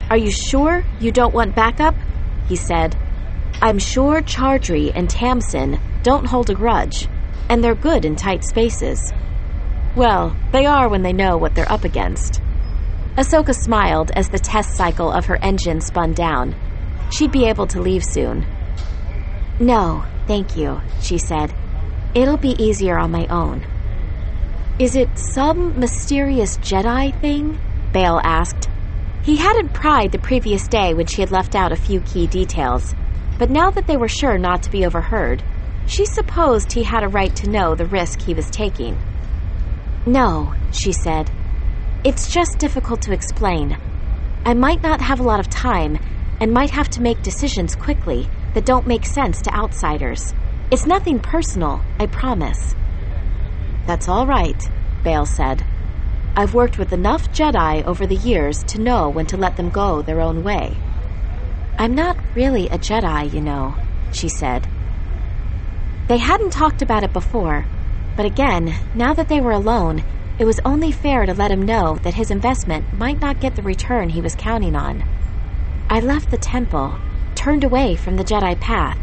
"Are you sure you don't want backup?" he said. "I'm sure Chaudhry and Tamsin don't hold a grudge, and they're good in tight spaces." "Well, they are when they know what they're up against." Ahsoka smiled as the test cycle of her engine spun down. She'd be able to leave soon. "No, thank you," she said. "It'll be easier on my own." "Is it some mysterious Jedi thing?" Bail asked. He hadn't pried the previous day when she had left out a few key details, but now that they were sure not to be overheard, she supposed he had a right to know the risk he was taking. "No," she said. "It's just difficult to explain. I might not have a lot of time and might have to make decisions quickly that don't make sense to outsiders. It's nothing personal, I promise." "That's all right," Bail said. "I've worked with enough Jedi over the years to know when to let them go their own way." "I'm not really a Jedi, you know," she said. They hadn't talked about it before, but again, now that they were alone, it was only fair to let him know that his investment might not get the return he was counting on. "I left the temple, turned away from the Jedi path."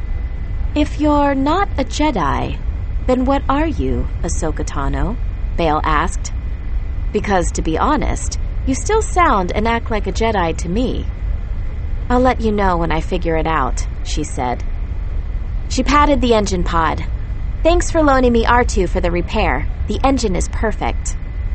"If you're not a Jedi, then what are you, Ahsoka Tano?" Bail asked. "Because, to be honest, you still sound and act like a Jedi to me." "I'll let you know when I figure it out," she said. She patted the engine pod. "Thanks for loaning me R2 for the repair. The engine is perfect."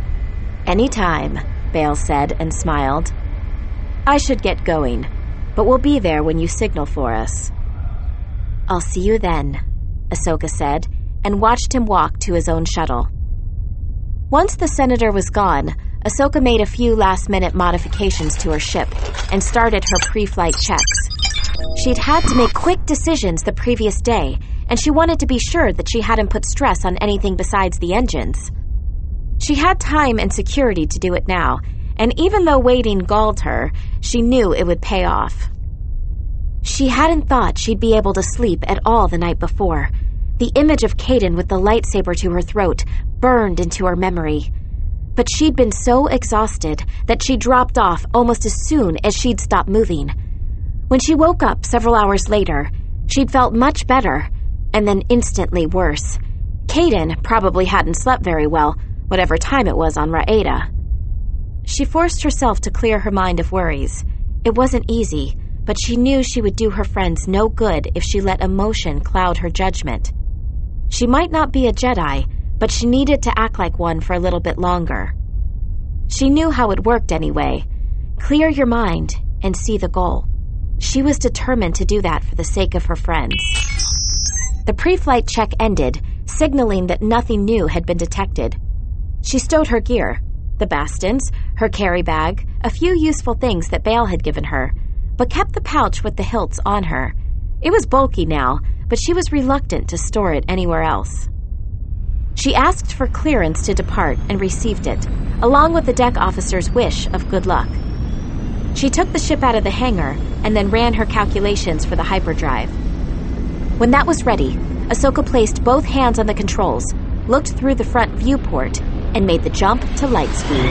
"Anytime," Bail said and smiled. "I should get going, but we'll be there when you signal for us." "I'll see you then," Ahsoka said, and watched him walk to his own shuttle. Once the Senator was gone, Ahsoka made a few last-minute modifications to her ship and started her pre-flight checks. She'd had to make quick decisions the previous day, and she wanted to be sure that she hadn't put stress on anything besides the engines. She had time and security to do it now, and even though waiting galled her, she knew it would pay off. She hadn't thought she'd be able to sleep at all the night before. The image of Kaden with the lightsaber to her throat burned into her memory. But she'd been so exhausted that she dropped off almost as soon as she'd stopped moving. When she woke up several hours later, she'd felt much better, and then instantly worse. Kaden probably hadn't slept very well, whatever time it was on Raeda. She forced herself to clear her mind of worries. It wasn't easy, but she knew she would do her friends no good if she let emotion cloud her judgment. She might not be a Jedi, but she needed to act like one for a little bit longer. She knew how it worked anyway. Clear your mind and see the goal. She was determined to do that for the sake of her friends. The pre-flight check ended, signaling that nothing new had been detected. She stowed her gear, the bastons, her carry bag, a few useful things that Bail had given her, but kept the pouch with the hilts on her. It was bulky now, but she was reluctant to store it anywhere else. She asked for clearance to depart and received it, along with the deck officer's wish of good luck. She took the ship out of the hangar and then ran her calculations for the hyperdrive. When that was ready, Ahsoka placed both hands on the controls, looked through the front viewport, and made the jump to light speed.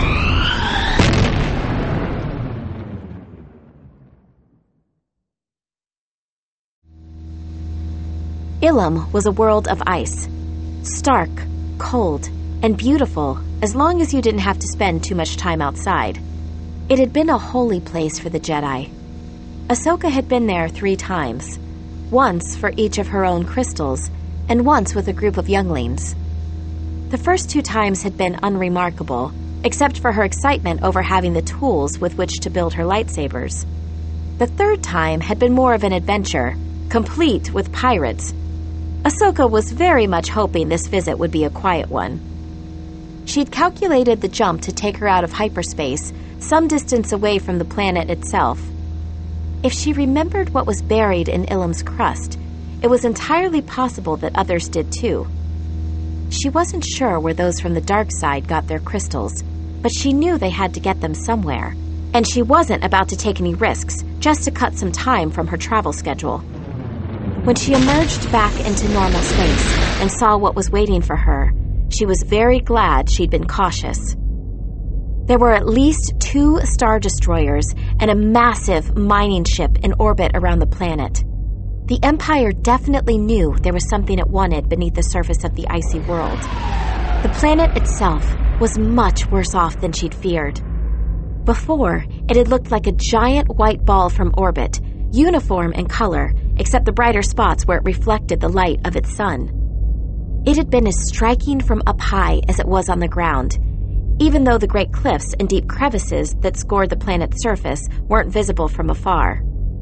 Ilum was a world of ice. Stark, cold, and beautiful as long as you didn't have to spend too much time outside. It had been a holy place for the Jedi. Ahsoka had been there 3 times, once for each of her own crystals, and once with a group of younglings. The first 2 times had been unremarkable, except for her excitement over having the tools with which to build her lightsabers. The 3rd time had been more of an adventure, complete with pirates. Ahsoka was very much hoping this visit would be a quiet one. She'd calculated the jump to take her out of hyperspace, some distance away from the planet itself. If she remembered what was buried in Ilum's crust, it was entirely possible that others did too. She wasn't sure where those from the dark side got their crystals, but she knew they had to get them somewhere, and she wasn't about to take any risks just to cut some time from her travel schedule. When she emerged back into normal space and saw what was waiting for her, she was very glad she'd been cautious. There were at least 2 star destroyers and a massive mining ship in orbit around the planet. The Empire definitely knew there was something it wanted beneath the surface of the icy world. The planet itself was much worse off than she'd feared. Before, it had looked like a giant white ball from orbit, uniform in color, except the brighter spots where it reflected the light of its sun. It had been as striking from up high as it was on the ground, even though the great cliffs and deep crevices that scored the planet's surface weren't visible from afar.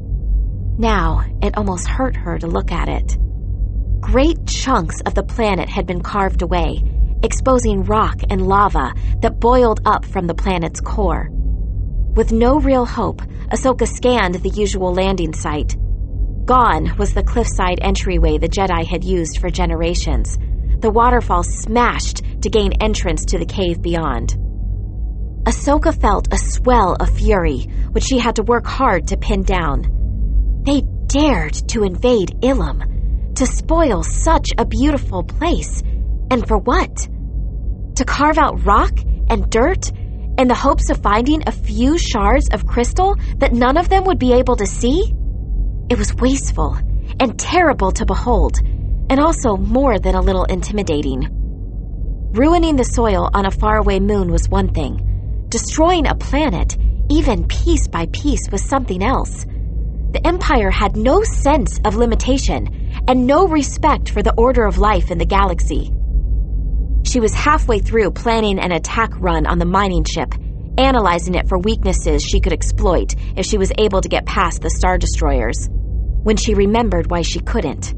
Now, it almost hurt her to look at it. Great chunks of the planet had been carved away, exposing rock and lava that boiled up from the planet's core. With no real hope, Ahsoka scanned the usual landing site. Gone was the cliffside entryway the Jedi had used for generations. The waterfall smashed to gain entrance to the cave beyond. Ahsoka felt a swell of fury, which she had to work hard to pin down. They dared to invade Ilum, to spoil such a beautiful place. And for what? To carve out rock and dirt in the hopes of finding a few shards of crystal that none of them would be able to see? It was wasteful and terrible to behold, and also more than a little intimidating. Ruining the soil on a faraway moon was one thing. Destroying a planet, even piece by piece, was something else. The Empire had no sense of limitation and no respect for the order of life in the galaxy. She was halfway through planning an attack run on the mining ship, analyzing it for weaknesses she could exploit if she was able to get past the Star Destroyers, when she remembered why she couldn't.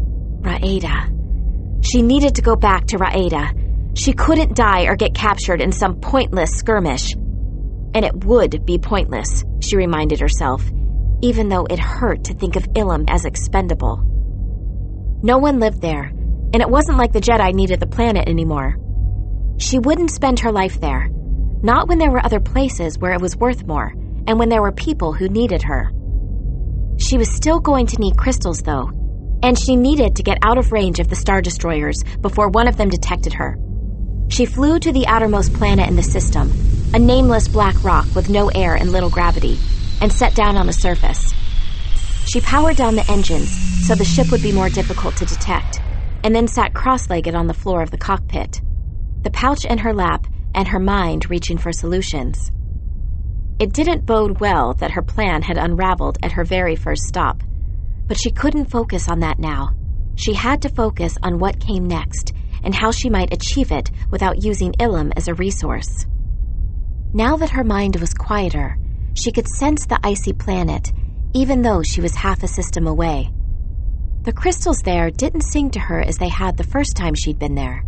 Raeda. She needed to go back to Raeda. She couldn't die or get captured in some pointless skirmish. And it would be pointless, she reminded herself, even though it hurt to think of Ilum as expendable. No one lived there, and it wasn't like the Jedi needed the planet anymore. She wouldn't spend her life there, not when there were other places where it was worth more, and when there were people who needed her. She was still going to need crystals, though, and she needed to get out of range of the Star Destroyers before one of them detected her. She flew to the outermost planet in the system, a nameless black rock with no air and little gravity, and set down on the surface. She powered down the engines so the ship would be more difficult to detect, and then sat cross-legged on the floor of the cockpit, the pouch in her lap and her mind reaching for solutions. It didn't bode well that her plan had unraveled at her very first stop, but she couldn't focus on that now. She had to focus on what came next and how she might achieve it without using Ilum as a resource. Now that her mind was quieter, she could sense the icy planet, even though she was half a system away. The crystals there didn't sing to her as they had the first time she'd been there.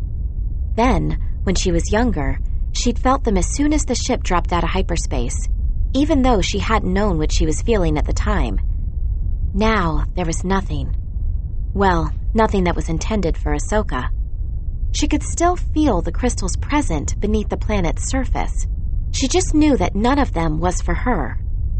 Then, when she was younger, she'd felt them as soon as the ship dropped out of hyperspace, even though she hadn't known what she was feeling at the time. Now, there was nothing. Well, nothing that was intended for Ahsoka. She could still feel the crystals present beneath the planet's surface. She just knew that none of them was for her.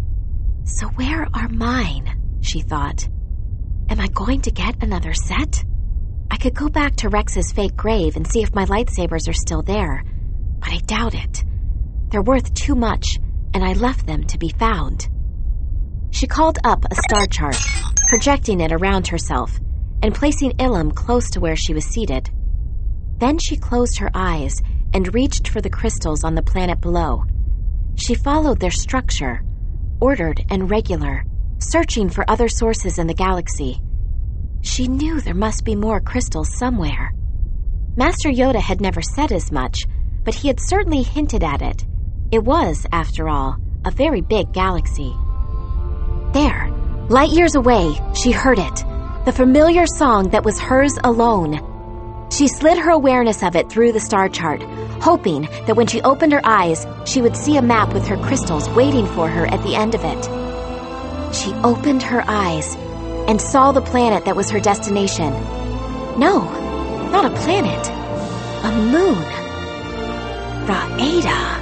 So where are mine? She thought. Am I going to get another set? I could go back to Rex's fake grave and see if my lightsabers are still there, but I doubt it. They're worth too much, and I left them to be found. She called up a star chart, projecting it around herself, and placing Ilum close to where she was seated. Then she closed her eyes and reached for the crystals on the planet below. She followed their structure, ordered and regular, searching for other sources in the galaxy. She knew there must be more crystals somewhere. Master Yoda had never said as much, but he had certainly hinted at it. It was, after all, a very big galaxy. There, light years away, she heard it, the familiar song that was hers alone. She slid her awareness of it through the star chart, hoping that when she opened her eyes, she would see a map with her crystals waiting for her at the end of it. She opened her eyes and saw the planet that was her destination. No, not a planet. A moon. Raeda.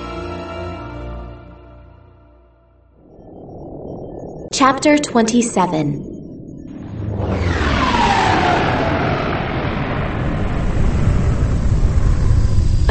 Chapter 27.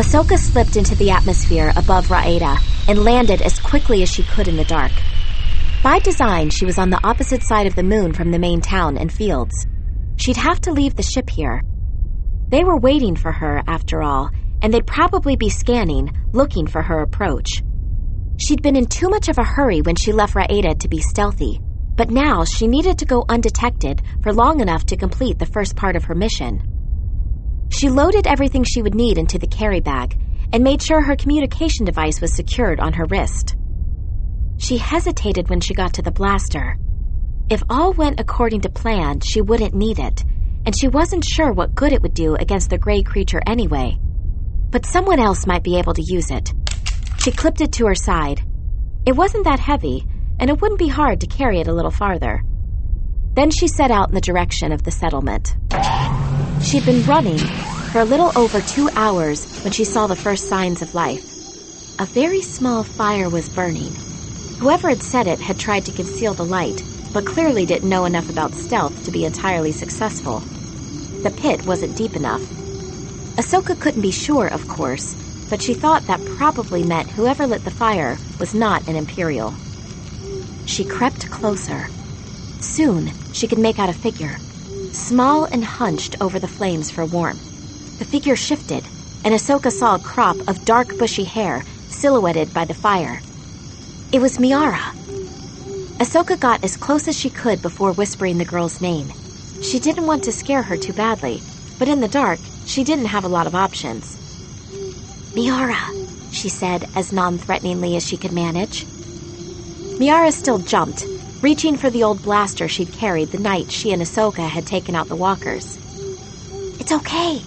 Ahsoka slipped into the atmosphere above Raeda and landed as quickly as she could in the dark. By design, she was on the opposite side of the moon from the main town and fields. She'd have to leave the ship here. They were waiting for her, after all, and they'd probably be scanning, looking for her approach. She'd been in too much of a hurry when she left Raeda to be stealthy, but now she needed to go undetected for long enough to complete the first part of her mission. She loaded everything she would need into the carry bag and made sure her communication device was secured on her wrist. She hesitated when she got to the blaster. If all went according to plan, she wouldn't need it, and she wasn't sure what good it would do against the gray creature anyway. But someone else might be able to use it. She clipped it to her side. It wasn't that heavy, and it wouldn't be hard to carry it a little farther. Then she set out in the direction of the settlement. She'd been running for a little over 2 hours when she saw the first signs of life. A very small fire was burning. Whoever had set it had tried to conceal the light, but clearly didn't know enough about stealth to be entirely successful. The pit wasn't deep enough. Ahsoka couldn't be sure, of course, but she thought that probably meant whoever lit the fire was not an Imperial. She crept closer. Soon, she could make out a figure, small and hunched over the flames for warmth. The figure shifted, and Ahsoka saw a crop of dark bushy hair silhouetted by the fire. It was Miara. Ahsoka got as close as she could before whispering the girl's name. She didn't want to scare her too badly, but in the dark, she didn't have a lot of options. "Miara," she said as non-threateningly as she could manage. Miara still jumped, reaching for the old blaster she'd carried the night she and Ahsoka had taken out the walkers. It's okay,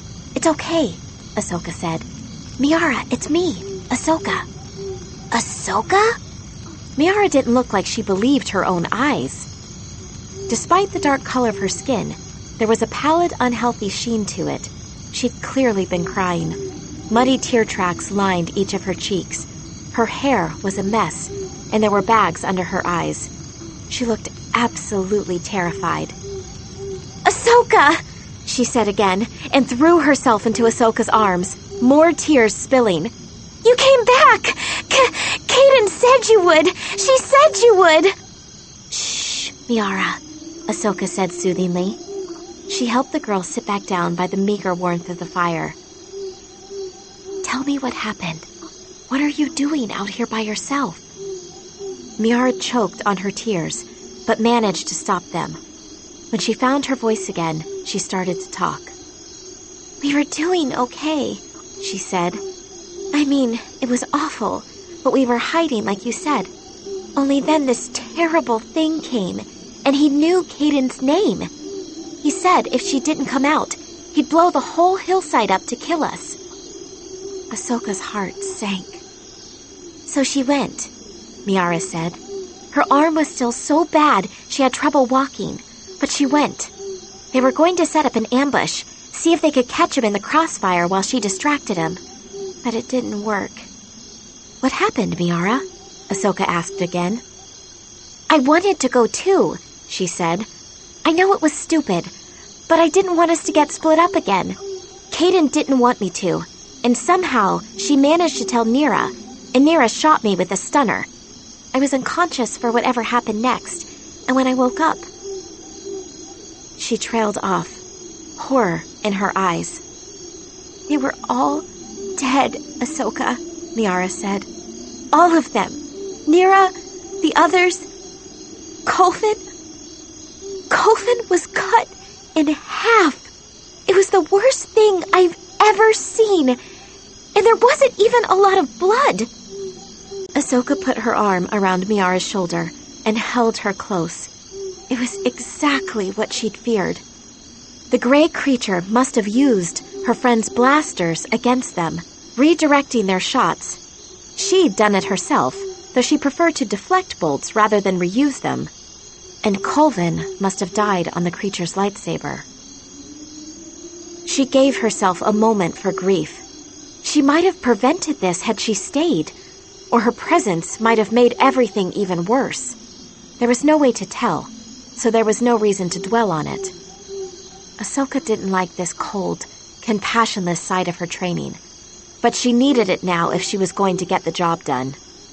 Ahsoka said. "Miara, it's me, Ahsoka." "Ahsoka?" Miara didn't look like she believed her own eyes. Despite the dark color of her skin, there was a pallid, unhealthy sheen to it. She'd clearly been crying. Muddy tear tracks lined each of her cheeks. Her hair was a mess, and there were bags under her eyes. She looked absolutely terrified. "Ahsoka!" she said again, and threw herself into Ahsoka's arms, more tears spilling. "You came back! Kaden said you would! She said you would!" "Shh, Miara," Ahsoka said soothingly. She helped the girl sit back down by the meager warmth of the fire. "Tell me what happened. What are you doing out here by yourself?" Miara choked on her tears, but managed to stop them. When she found her voice again, she started to talk. "We were doing okay," she said. "I mean, it was awful, but we were hiding like you said. Only then this terrible thing came, and he knew Kaden's name. He said if she didn't come out, he'd blow the whole hillside up to kill us." Ahsoka's heart sank. "So she went," Miara said. Her arm was still so bad she had trouble walking, but she went. They were going to set up an ambush, see if they could catch him in the crossfire while she distracted him. But it didn't work. "What happened, Miara?" Ahsoka asked again. "I wanted to go too," she said. "I know it was stupid, but I didn't want us to get split up again. Kaden didn't want me to, and somehow she managed to tell Nira, and Nira shot me with a stunner. I was unconscious for whatever happened next, and when I woke up..." She trailed off, horror in her eyes. "They were all dead, Ahsoka," Miara said. "All of them. Nira, the others, Kolfin. Kolfin was cut in half. It was the worst thing I've ever seen, and there wasn't even a lot of blood." Ahsoka put her arm around Miara's shoulder and held her close. It was exactly what she'd feared. The gray creature must have used her friend's blasters against them, redirecting their shots. She'd done it herself, though she preferred to deflect bolts rather than reuse them. And Kolvin must have died on the creature's lightsaber. She gave herself a moment for grief. She might have prevented this had she stayed, or her presence might have made everything even worse. There was no way to tell, so there was no reason to dwell on it. Ahsoka didn't like this cold, compassionless side of her training. but she needed it now if she was going to get the job done.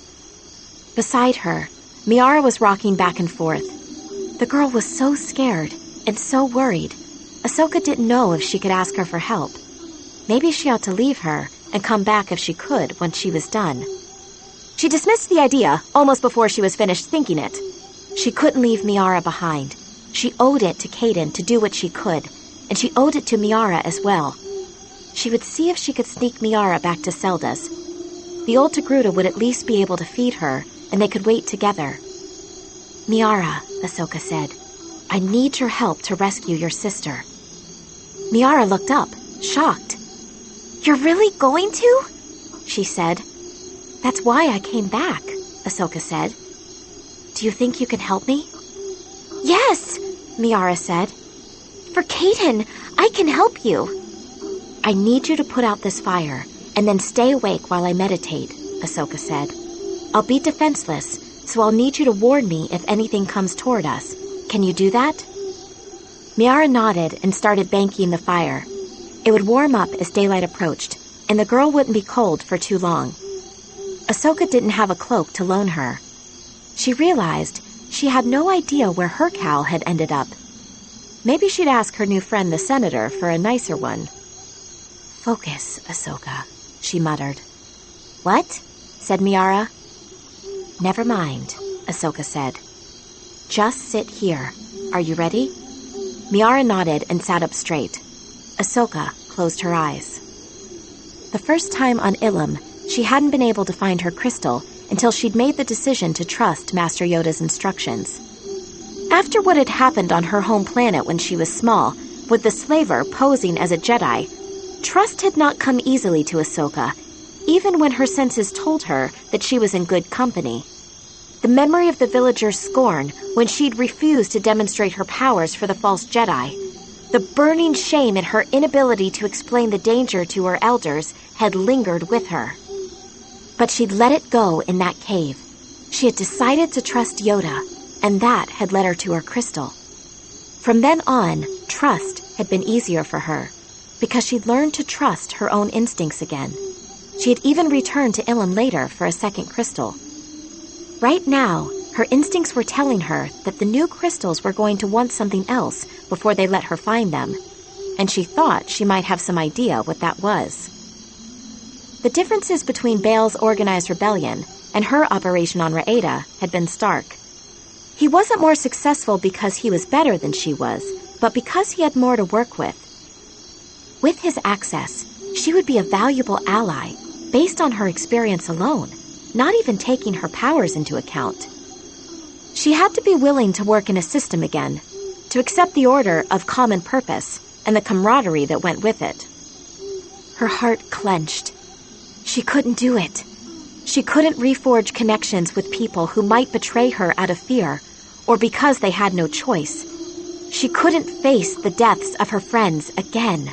Beside her, Miara was rocking back and forth. The girl was so scared and so worried. Ahsoka didn't know if she could ask her for help. Maybe she ought to leave her and come back if she could once she was done. She dismissed the idea almost before she was finished thinking it. She couldn't leave Miara behind. She owed it to Kaden to do what she could, and she owed it to Miara as well. She would see if she could sneak Miara back to Zelda's. The old Togruta would at least be able to feed her, and they could wait together. Miara, Ahsoka said, I need your help to rescue your sister. Miara looked up, shocked. You're really going to? She said. That's why I came back, Ahsoka said. Do you think you can help me? Yes, Miara said. For Kaden, I can help you. I need you to put out this fire and then stay awake while I meditate, Ahsoka said. I'll be defenseless, so I'll need you to warn me if anything comes toward us. Can you do that? Miara nodded and started banking the fire. It would warm up as daylight approached, and the girl wouldn't be cold for too long. Ahsoka didn't have a cloak to loan her. She realized she had no idea where her cowl had ended up. Maybe she'd ask her new friend the senator for a nicer one. Focus, Ahsoka, she muttered. What? Said Miara. Never mind, Ahsoka said. Just sit here. Are you ready? Miara nodded and sat up straight. Ahsoka closed her eyes. The first time on Ilum, she hadn't been able to find her crystal until she'd made the decision to trust Master Yoda's instructions. After what had happened on her home planet when she was small, with the slaver posing as a Jedi, trust had not come easily to Ahsoka, even when her senses told her that she was in good company. The memory of the villagers' scorn when she'd refused to demonstrate her powers for the false Jedi, the burning shame in her inability to explain the danger to her elders had lingered with her. But she'd let it go in that cave. She had decided to trust Yoda, and that had led her to her crystal. From then on, trust had been easier for her, because she'd learned to trust her own instincts again. She had even returned to Ilum later for a second crystal. Right now, her instincts were telling her that the new crystals were going to want something else before they let her find them, and she thought she might have some idea what that was. The differences between Bael's organized rebellion and her operation on Raeda had been stark. He wasn't more successful because he was better than she was, but because he had more to work with. With his access, she would be a valuable ally, based on her experience alone, not even taking her powers into account. She had to be willing to work in a system again, to accept the order of common purpose and the camaraderie that went with it. Her heart clenched. She couldn't do it. She couldn't reforge connections with people who might betray her out of fear, or because they had no choice. She couldn't face the deaths of her friends again.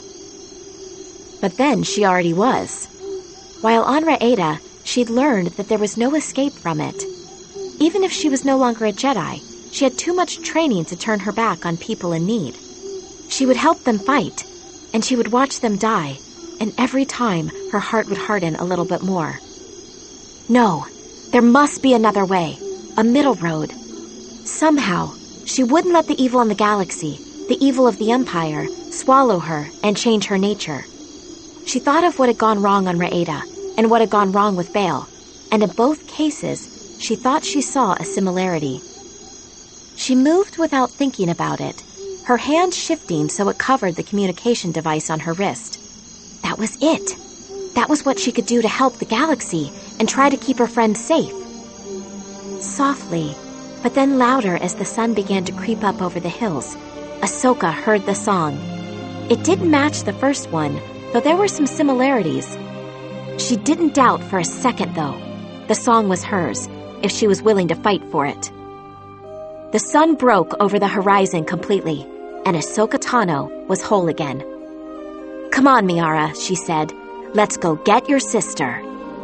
But then she already was. While on Raeda, she'd learned that there was no escape from it. Even if she was no longer a Jedi, she had too much training to turn her back on people in need. She would help them fight, and she would watch them die, and every time her heart would harden a little bit more. No, there must be another way, a middle road. Somehow, she wouldn't let the evil in the galaxy, the evil of the Empire, swallow her and change her nature. She thought of what had gone wrong on Raeda and what had gone wrong with Bael, and in both cases, she thought she saw a similarity. She moved without thinking about it, her hand shifting so it covered the communication device on her wrist. That was it. That was what she could do to help the galaxy and try to keep her friends safe. Softly, but then louder as the sun began to creep up over the hills, Ahsoka heard the song. It didn't match the first one, though there were some similarities. She didn't doubt for a second, though. The song was hers, if she was willing to fight for it. The sun broke over the horizon completely, and Ahsoka Tano was whole again. Come on, Miara, she said. Let's go get your sister.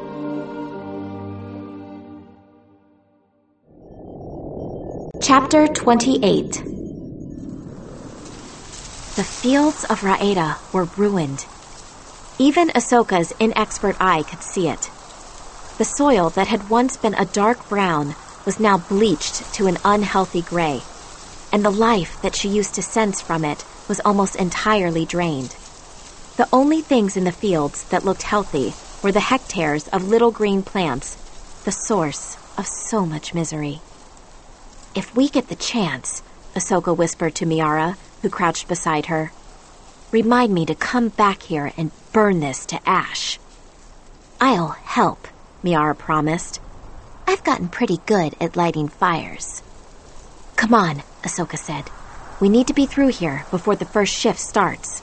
Chapter 28. The fields of Raeda were ruined. Even Ahsoka's inexpert eye could see it. The soil that had once been a dark brown was now bleached to an unhealthy gray, and the life that she used to sense from it was almost entirely drained. The only things in the fields that looked healthy were the hectares of little green plants, the source of so much misery. "If we get the chance," Ahsoka whispered to Miara, who crouched beside her, "remind me to come back here and burn this to ash." "I'll help," Miara promised. "I've gotten pretty good at lighting fires." "Come on," Ahsoka said. "We need to be through here before the first shift starts."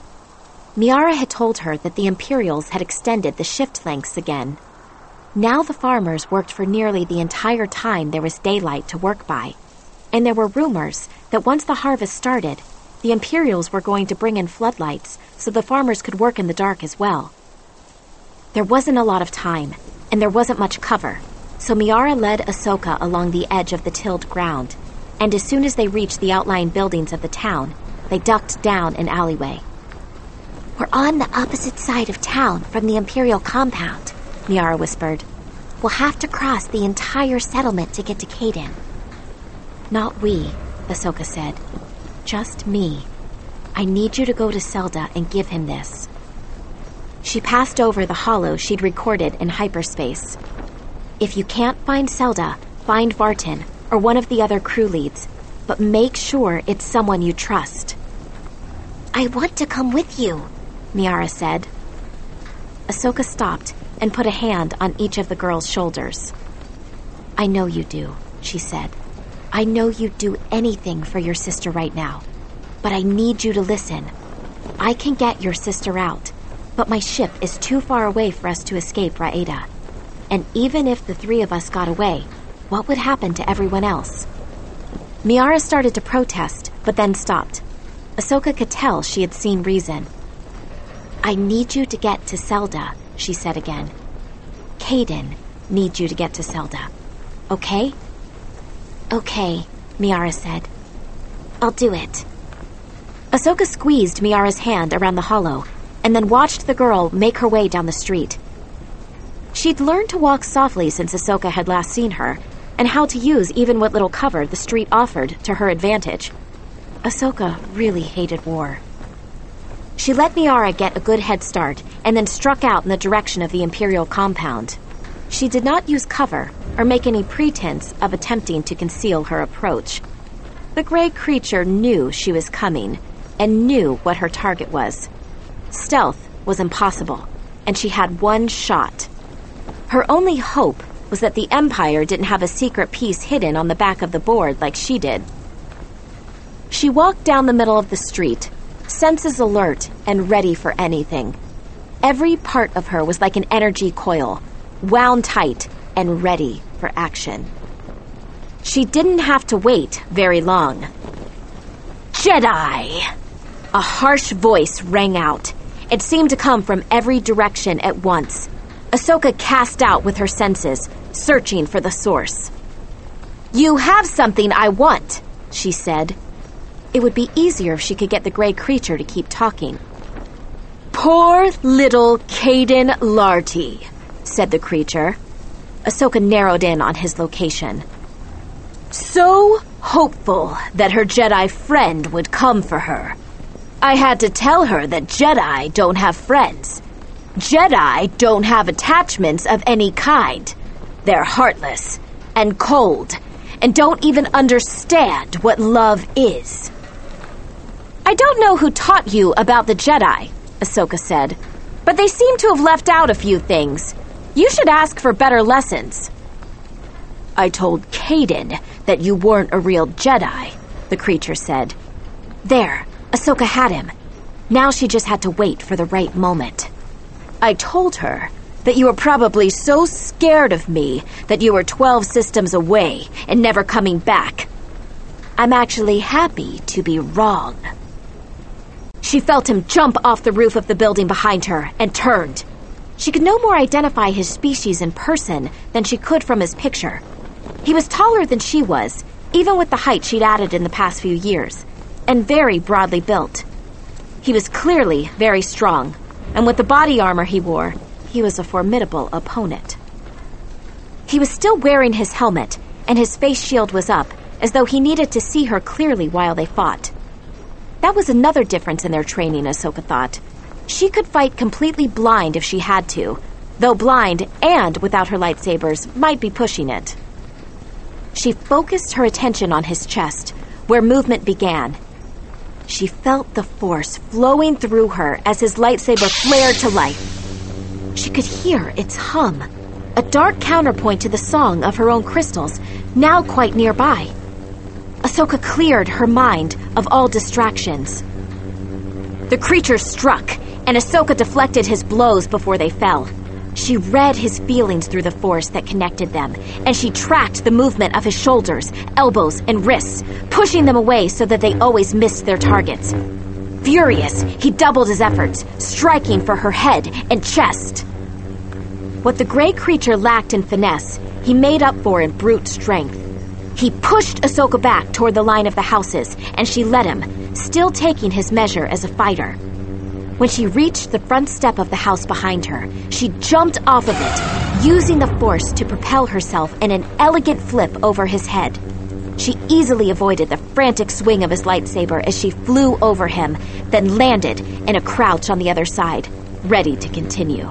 Miara had told her that the Imperials had extended the shift lengths again. Now the farmers worked for nearly the entire time there was daylight to work by, and there were rumors that once the harvest started, the Imperials were going to bring in floodlights so the farmers could work in the dark as well. There wasn't a lot of time, and there wasn't much cover, so Miara led Ahsoka along the edge of the tilled ground, and as soon as they reached the outlying buildings of the town, they ducked down an alleyway. "We're on the opposite side of town from the Imperial compound," Miara whispered. "We'll have to cross the entire settlement to get to Kaidan." "Not we," Ahsoka said. "Just me. I need you to go to Selda and give him this." She passed over the holo she'd recorded in hyperspace. "If you can't find Selda, find Vartan or one of the other crew leads, but make sure it's someone you trust." "I want to come with you," Miara said. Ahsoka stopped and put a hand on each of the girl's shoulders. "I know you do," she said. "I know you'd do anything for your sister right now, but I need you to listen. I can get your sister out, but my ship is too far away for us to escape Raeda. And even if the three of us got away, what would happen to everyone else?" Miara started to protest, but then stopped. Ahsoka could tell she had seen reason. "I need you to get to Selda," she said again. "Kaidan needs you to get to Selda. Okay?" "Okay," Miara said. "I'll do it." Ahsoka squeezed Miara's hand around the holo and then watched the girl make her way down the street. She'd learned to walk softly since Ahsoka had last seen her, and how to use even what little cover the street offered to her advantage. Ahsoka really hated war. She let Miara get a good head start and then struck out in the direction of the Imperial compound. She did not use cover or make any pretense of attempting to conceal her approach. The gray creature knew she was coming and knew what her target was. Stealth was impossible, and she had one shot. Her only hope was that the Empire didn't have a secret piece hidden on the back of the board like she did. She walked down the middle of the street, senses alert and ready for anything. Every part of her was like an energy coil, wound tight and ready for action. She didn't have to wait very long. "Jedi!" A harsh voice rang out. It seemed to come from every direction at once. Ahsoka cast out with her senses, searching for the source. "You have something I want," she said. It would be easier if she could get the gray creature to keep talking. "Poor little Kaidan Larti," said the creature. Ahsoka narrowed in on his location. "So hopeful that her Jedi friend would come for her. I had to tell her that Jedi don't have friends. Jedi don't have attachments of any kind. They're heartless and cold and don't even understand what love is." "I don't know who taught you about the Jedi," Ahsoka said, "but they seem to have left out a few things. You should ask for better lessons." "I told Kaidan that you weren't a real Jedi," the creature said. There, Ahsoka had him. Now she just had to wait for the right moment. "I told her that you were probably so scared of me that you were 12 systems away and never coming back. I'm actually happy to be wrong." She felt him jump off the roof of the building behind her and turned. She could no more identify his species in person than she could from his picture. He was taller than she was, even with the height she'd added in the past few years, and very broadly built. He was clearly very strong, and with the body armor he wore, he was a formidable opponent. He was still wearing his helmet, and his face shield was up, as though he needed to see her clearly while they fought. That was another difference in their training, Ahsoka thought. She could fight completely blind if she had to, though blind and without her lightsabers might be pushing it. She focused her attention on his chest, where movement began. She felt the Force flowing through her as his lightsaber flared to life. She could hear its hum, a dark counterpoint to the song of her own crystals, now quite nearby. Ahsoka cleared her mind of all distractions. The creature struck, and Ahsoka deflected his blows before they fell. She read his feelings through the Force that connected them, and she tracked the movement of his shoulders, elbows, and wrists, pushing them away so that they always missed their targets. Furious, he doubled his efforts, striking for her head and chest. What the gray creature lacked in finesse, he made up for in brute strength. He pushed Ahsoka back toward the line of the houses, and she let him, still taking his measure as a fighter. When she reached the front step of the house behind her, she jumped off of it, using the Force to propel herself in an elegant flip over his head. She easily avoided the frantic swing of his lightsaber as she flew over him, then landed in a crouch on the other side, ready to continue.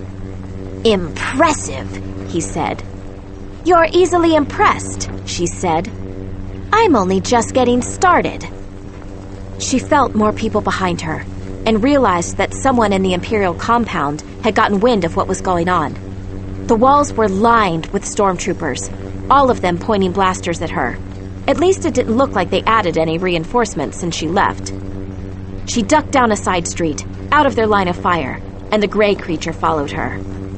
"Impressive," he said. "You're easily impressed," she said. "I'm only just getting started." She felt more people behind her, and realized that someone in the Imperial compound had gotten wind of what was going on. The walls were lined with stormtroopers, all of them pointing blasters at her. At least it didn't look like they added any reinforcements since she left. She ducked down a side street, out of their line of fire, and the gray creature followed her.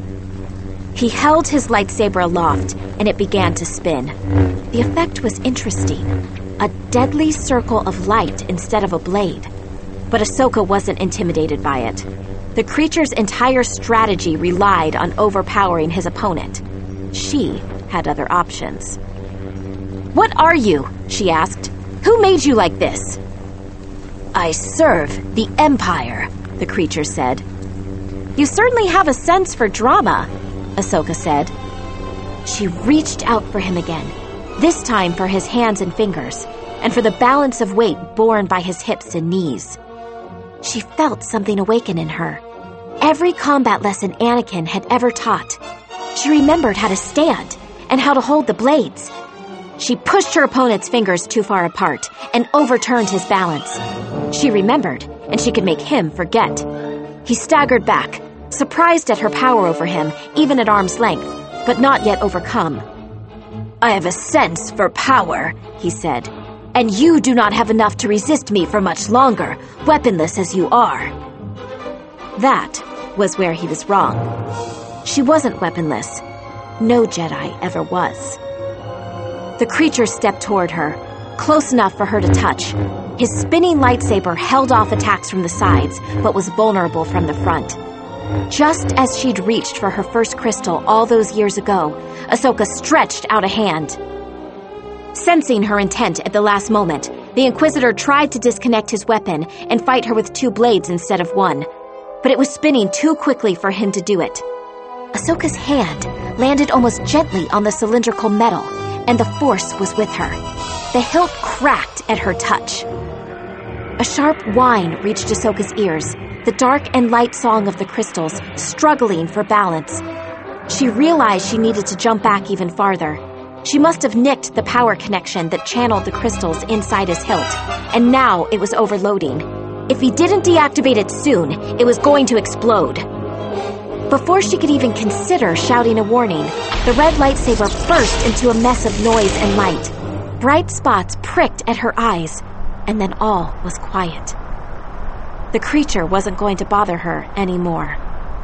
He held his lightsaber aloft, and it began to spin. The effect was interesting. A deadly circle of light instead of a blade. But Ahsoka wasn't intimidated by it. The creature's entire strategy relied on overpowering his opponent. She had other options. "What are you?" she asked. "Who made you like this?" "I serve the Empire," the creature said. "You certainly have a sense for drama," Ahsoka said. She reached out for him again, this time for his hands and fingers, and for the balance of weight borne by his hips and knees. She felt something awaken in her. Every combat lesson Anakin had ever taught. She remembered how to stand and how to hold the blades. She pushed her opponent's fingers too far apart and overturned his balance. She remembered, and she could make him forget. He staggered back, surprised at her power over him, even at arm's length, but not yet overcome. "I have a sense for power," he said, "and you do not have enough to resist me for much longer, weaponless as you are." That was where he was wrong. She wasn't weaponless. No Jedi ever was. The creature stepped toward her, close enough for her to touch. His spinning lightsaber held off attacks from the sides, but was vulnerable from the front. Just as she'd reached for her first crystal all those years ago, Ahsoka stretched out a hand. Sensing her intent at the last moment, the Inquisitor tried to disconnect his weapon and fight her with two blades instead of one, but it was spinning too quickly for him to do it. Ahsoka's hand landed almost gently on the cylindrical metal, and the Force was with her. The hilt cracked at her touch. A sharp whine reached Ahsoka's ears, the dark and light song of the crystals struggling for balance. She realized she needed to jump back even farther. She must have nicked the power connection that channeled the crystals inside his hilt, and now it was overloading. If he didn't deactivate it soon, it was going to explode. Before she could even consider shouting a warning, the red lightsaber burst into a mess of noise and light. Bright spots pricked at her eyes, and then all was quiet. The creature wasn't going to bother her anymore.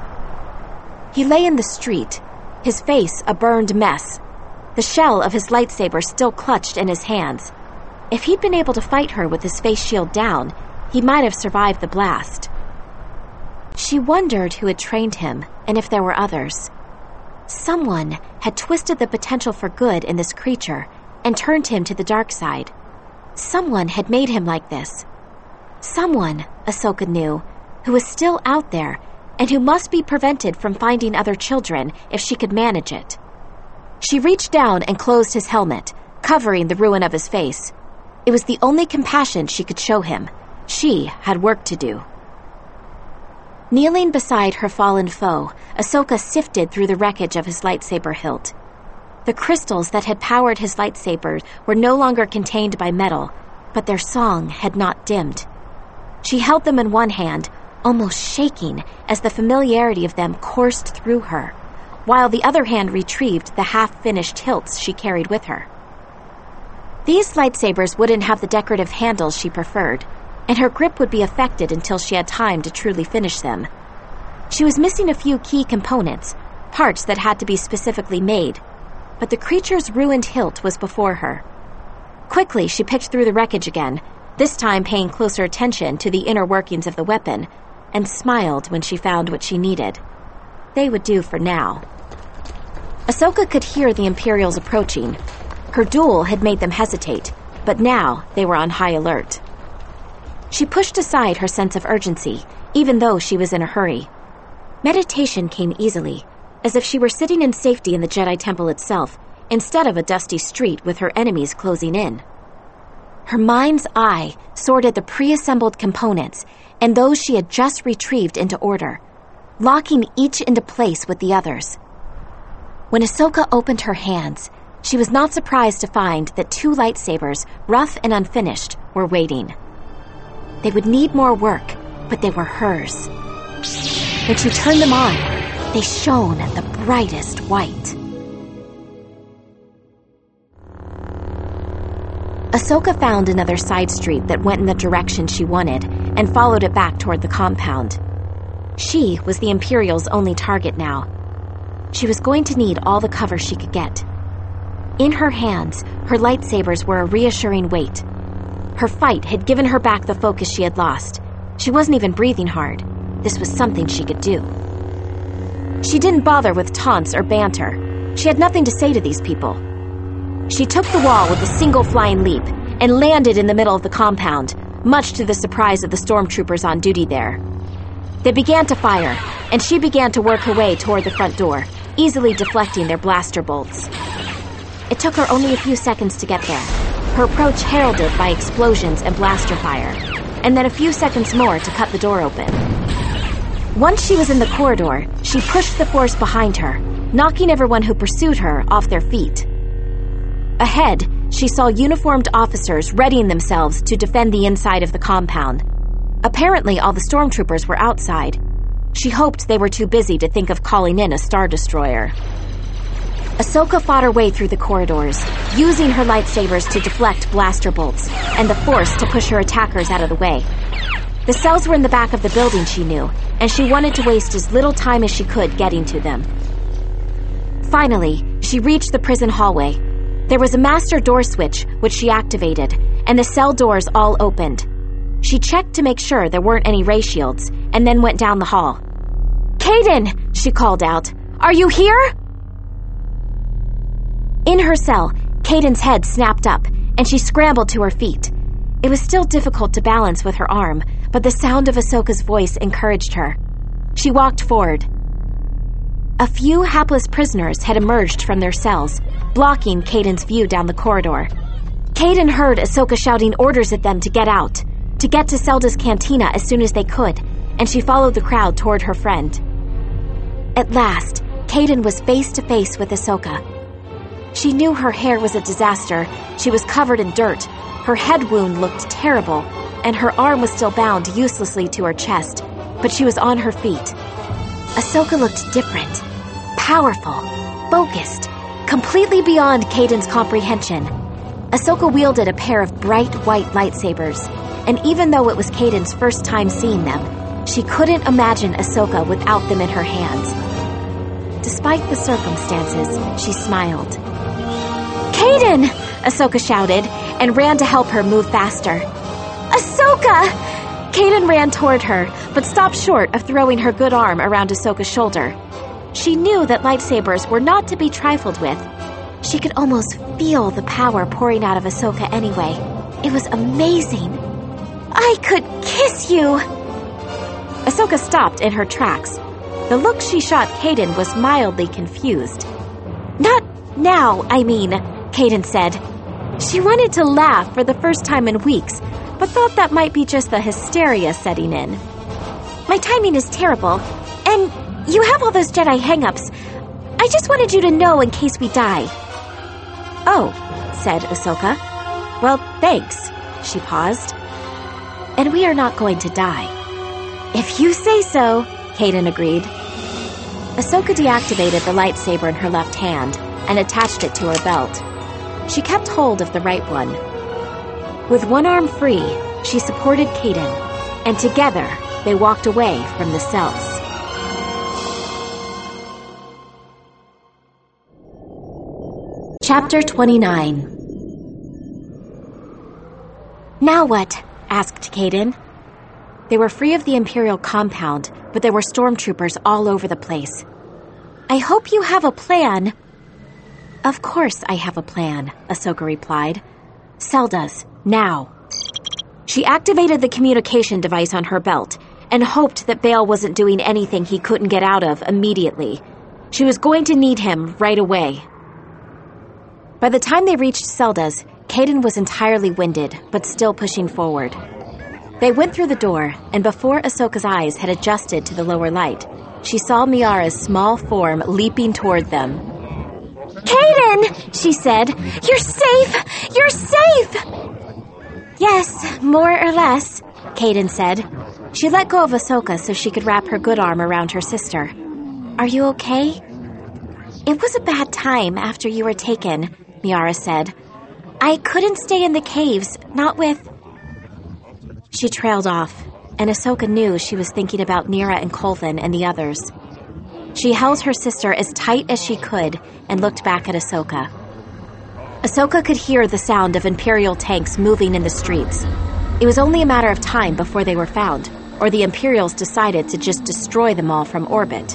He lay in the street, his face a burned mess, the shell of his lightsaber still clutched in his hands. If he'd been able to fight her with his face shield down, he might have survived the blast. She wondered who had trained him, and if there were others. Someone had twisted the potential for good in this creature and turned him to the dark side. Someone had made him like this. Someone, Ahsoka knew, who was still out there and who must be prevented from finding other children if she could manage it. She reached down and closed his helmet, covering the ruin of his face. It was the only compassion she could show him. She had work to do. Kneeling beside her fallen foe, Ahsoka sifted through the wreckage of his lightsaber hilt. The crystals that had powered his lightsaber were no longer contained by metal, but their song had not dimmed. She held them in one hand, almost shaking as the familiarity of them coursed through her, while the other hand retrieved the half-finished hilts she carried with her. These lightsabers wouldn't have the decorative handles she preferred, and her grip would be affected until she had time to truly finish them. She was missing a few key components, parts that had to be specifically made, but the creature's ruined hilt was before her. Quickly, she picked through the wreckage again, this time paying closer attention to the inner workings of the weapon, and smiled when she found what she needed. They would do for now. Ahsoka could hear the Imperials approaching. Her duel had made them hesitate, but now they were on high alert. She pushed aside her sense of urgency, even though she was in a hurry. Meditation came easily, as if she were sitting in safety in the Jedi Temple itself, instead of a dusty street with her enemies closing in. Her mind's eye sorted the pre-assembled components and those she had just retrieved into order, locking each into place with the others. When Ahsoka opened her hands, she was not surprised to find that 2 lightsabers, rough and unfinished, were waiting. They would need more work, but they were hers. When she turned them on, they shone the brightest white. Ahsoka found another side street that went in the direction she wanted and followed it back toward the compound. She was the Imperials' only target now. She was going to need all the cover she could get. In her hands, her lightsabers were a reassuring weight. Her fight had given her back the focus she had lost. She wasn't even breathing hard. This was something she could do. She didn't bother with taunts or banter. She had nothing to say to these people. She took the wall with a single flying leap and landed in the middle of the compound, much to the surprise of the stormtroopers on duty there. They began to fire, and she began to work her way toward the front door, easily deflecting their blaster bolts. It took her only a few seconds to get there, her approach heralded by explosions and blaster fire, and then a few seconds more to cut the door open. Once she was in the corridor, she pushed the force behind her, knocking everyone who pursued her off their feet. Ahead, she saw uniformed officers readying themselves to defend the inside of the compound. Apparently, all the stormtroopers were outside. She hoped they were too busy to think of calling in a Star Destroyer. Ahsoka fought her way through the corridors, using her lightsabers to deflect blaster bolts and the force to push her attackers out of the way. The cells were in the back of the building, she knew, and she wanted to waste as little time as she could getting to them. Finally, she reached the prison hallway. There was a master door switch, which she activated, and the cell doors all opened. She checked to make sure there weren't any ray shields, and then went down the hall. "Kaden!" she called out. "Are you here?" In her cell, Kaden's head snapped up, and she scrambled to her feet. It was still difficult to balance with her arm, but the sound of Ahsoka's voice encouraged her. She walked forward. A few hapless prisoners had emerged from their cells, blocking Kaden's view down the corridor. Kaden heard Ahsoka shouting orders at them to get out, to get to Selda's cantina as soon as they could, and she followed the crowd toward her friend. At last, Kaden was face to face with Ahsoka. She knew her hair was a disaster, she was covered in dirt, her head wound looked terrible, and her arm was still bound uselessly to her chest, but she was on her feet. Ahsoka looked different, powerful, focused, completely beyond Kaden's comprehension. Ahsoka wielded a pair of bright white lightsabers, and even though it was Kaden's first time seeing them, she couldn't imagine Ahsoka without them in her hands. Despite the circumstances, she smiled. "Kaden!" Ahsoka shouted, and ran to help her move faster. "Ahsoka!" Kaden ran toward her, but stopped short of throwing her good arm around Ahsoka's shoulder. She knew that lightsabers were not to be trifled with. She could almost feel the power pouring out of Ahsoka anyway. It was amazing. "I could kiss you!" Ahsoka stopped in her tracks, The look she shot Kaden was mildly confused. "Not now, I mean," Kaden said. She wanted to laugh for the first time in weeks, but thought that might be just the hysteria setting in. "My timing is terrible, and you have all those Jedi hang-ups. I just wanted you to know in case we die." "Oh," said Ahsoka. "Well, thanks." She paused. "And we are not going to die." "If you say so," Kaden agreed. Ahsoka deactivated the lightsaber in her left hand and attached it to her belt. She kept hold of the right one. With one arm free, she supported Kaden, and together they walked away from the cells. Chapter 29. "Now what?" asked Kaden. They were free of the Imperial compound, but there were stormtroopers all over the place. "I hope you have a plan." "Of course I have a plan," Ahsoka replied. "Selda's, now." She activated the communication device on her belt and hoped that Bail wasn't doing anything he couldn't get out of immediately. She was going to need him right away. By the time they reached Selda's, Kaden was entirely winded, but still pushing forward. They went through the door, and before Ahsoka's eyes had adjusted to the lower light, she saw Miara's small form leaping toward them. "Kaden!" she said. "You're safe! You're safe!" "Yes, more or less," Kaden said. She let go of Ahsoka so she could wrap her good arm around her sister. "Are you okay?" "It was a bad time after you were taken," Miara said. "I couldn't stay in the caves, not with..." She trailed off, and Ahsoka knew she was thinking about Nira and Colvin and the others. She held her sister as tight as she could and looked back at Ahsoka. Ahsoka could hear the sound of Imperial tanks moving in the streets. It was only a matter of time before they were found, or the Imperials decided to just destroy them all from orbit.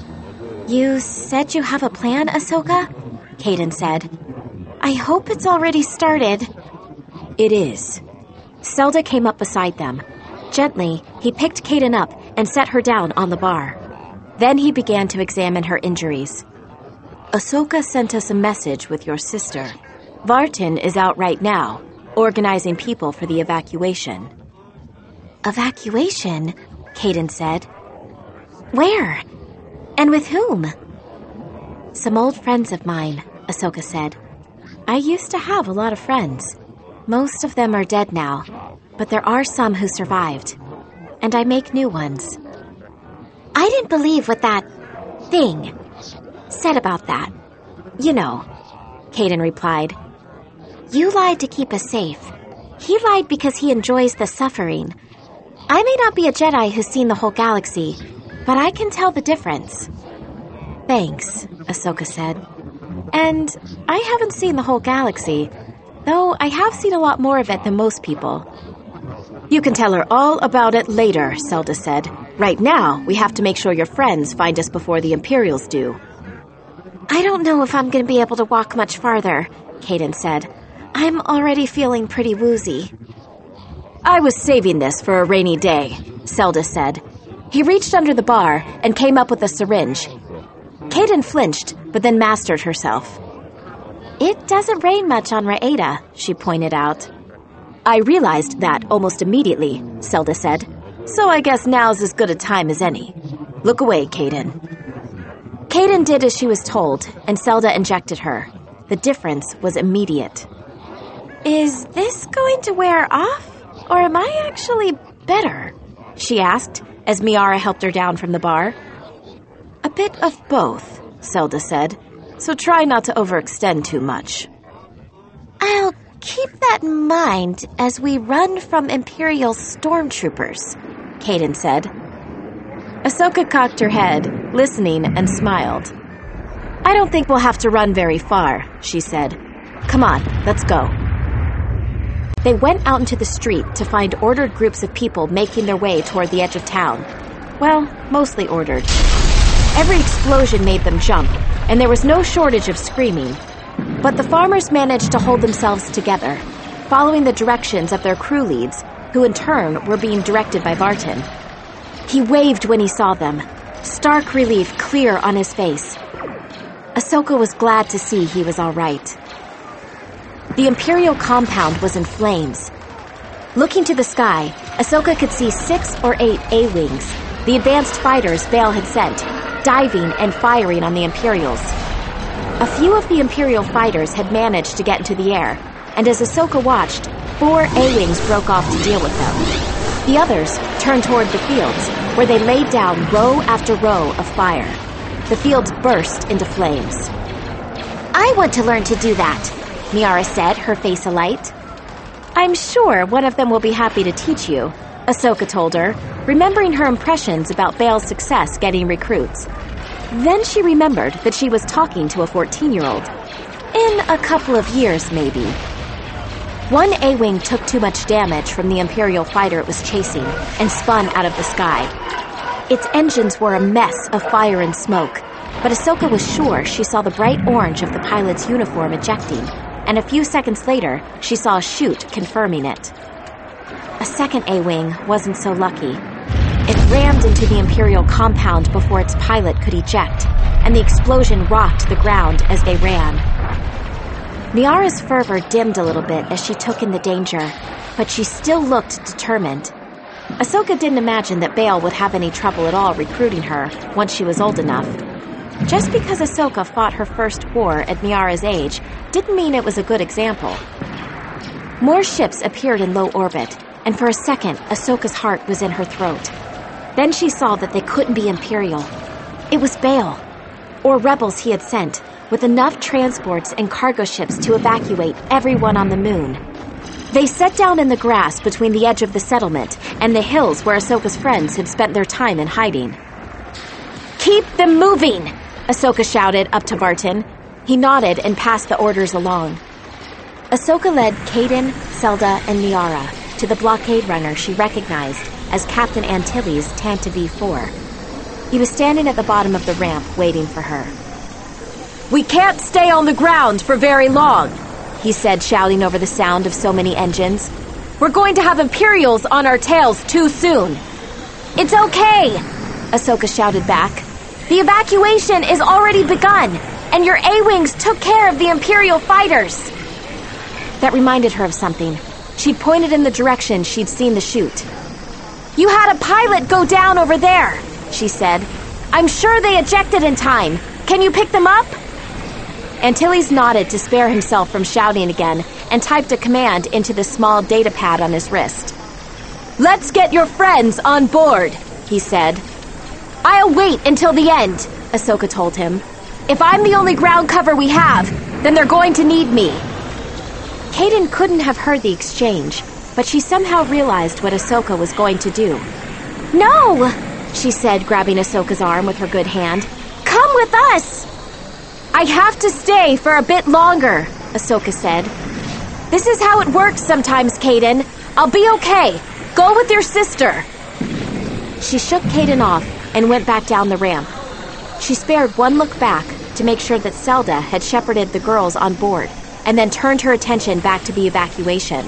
"You said you have a plan, Ahsoka?" Kaden said. "I hope it's already started." "It is." Selda came up beside them. Gently, he picked Kaden up and set her down on the bar. Then he began to examine her injuries. "Ahsoka sent us a message with your sister. Vartan is out right now, organizing people for the evacuation." "Evacuation?" Kaden said. "Where? And with whom?" "Some old friends of mine," Ahsoka said. "I used to have a lot of friends. Most of them are dead now, but there are some who survived, and I make new ones." "I didn't believe what that thing said about that. You know," Kaden replied. "You lied to keep us safe. He lied because he enjoys the suffering. I may not be a Jedi who's seen the whole galaxy, but I can tell the difference." "Thanks," Ahsoka said. "And I haven't seen the whole galaxy, though I have seen a lot more of it than most people." "You can tell her all about it later," Selda said. "Right now, we have to make sure your friends find us before the Imperials do." "I don't know if I'm going to be able to walk much farther," Kaden said. "I'm already feeling pretty woozy." "I was saving this for a rainy day," Selda said. He reached under the bar and came up with a syringe. Kaden flinched, but then mastered herself. "It doesn't rain much on Raeda," she pointed out. "I realized that almost immediately," Selda said. "So I guess now's as good a time as any. Look away, Kaden." Kaden did as she was told, and Selda injected her. The difference was immediate. "Is this going to wear off, or am I actually better?" she asked, as Miara helped her down from the bar. "A bit of both," Selda said, "so try not to overextend too much." "I'll keep that in mind as we run from Imperial stormtroopers," Kaden said. Ahsoka cocked her head, listening, and smiled. "I don't think we'll have to run very far," she said. "Come on, let's go." They went out into the street to find ordered groups of people making their way toward the edge of town. Well, mostly ordered. Every explosion made them jump, and there was no shortage of screaming. But the farmers managed to hold themselves together, following the directions of their crew leads, who in turn were being directed by Vartan. He waved when he saw them. stark relief clear on his face. Ahsoka was glad to see he was all right. The Imperial compound was in flames. Looking to the sky, Ahsoka could see 6 or 8 A-Wings, the advanced fighters Bail had sent, diving and firing on the Imperials. A few of the Imperial fighters had managed to get into the air, and as Ahsoka watched, 4 A-Wings broke off to deal with them. The others turned toward the fields, where they laid down row after row of fire. The fields burst into flames. I want to learn to do that, Miara said, her face alight. I'm sure one of them will be happy to teach you, Ahsoka told her, remembering her impressions about Bail's success getting recruits. Then she remembered that she was talking to a 14-year-old. In a couple of years, maybe. One A-Wing took too much damage from the Imperial fighter it was chasing and spun out of the sky. Its engines were a mess of fire and smoke, but Ahsoka was sure she saw the bright orange of the pilot's uniform ejecting, and a few seconds later, she saw a chute confirming it. A second A-Wing wasn't so lucky. It rammed into the Imperial compound before its pilot could eject, and the explosion rocked the ground as they ran. Miara's fervor dimmed a little bit as she took in the danger, but she still looked determined. Ahsoka didn't imagine that Bail would have any trouble at all recruiting her once she was old enough. Just because Ahsoka fought her first war at Miara's age didn't mean it was a good example. More ships appeared in low orbit, and for a second, Ahsoka's heart was in her throat. Then she saw that they couldn't be Imperial. It was Bail, or rebels he had sent, with enough transports and cargo ships to evacuate everyone on the moon. They sat down in the grass between the edge of the settlement and the hills where Ahsoka's friends had spent their time in hiding. "Keep them moving!" Ahsoka shouted up to Vartan. He nodded and passed the orders along. Ahsoka led Kaden, Zelda, and Miara to the blockade runner she recognized as Captain Antilles Tantive V4. He was standing at the bottom of the ramp waiting for her. "We can't stay on the ground for very long," he said, shouting over the sound of so many engines. "We're going to have Imperials on our tails too soon." "It's okay," Ahsoka shouted back. "The evacuation is already begun, and your A-Wings took care of the Imperial fighters." That reminded her of something. She'd pointed in the direction she'd seen the chute. "You had a pilot go down over there," she said. "I'm sure they ejected in time. Can you pick them up?" Antilles nodded to spare himself from shouting again and typed a command into the small data pad on his wrist. "Let's get your friends on board," he said. "I'll wait until the end," Ahsoka told him. "If I'm the only ground cover we have, then they're going to need me." Kaden couldn't have heard the exchange, but she somehow realized what Ahsoka was going to do. "No!" she said, grabbing Ahsoka's arm with her good hand. "Come with us!" "I have to stay for a bit longer," Ahsoka said. "This is how it works sometimes, Kaden. I'll be okay. Go with your sister." She shook Kaden off and went back down the ramp. She spared one look back to make sure that Zelda had shepherded the girls on board, and then turned her attention back to the evacuation.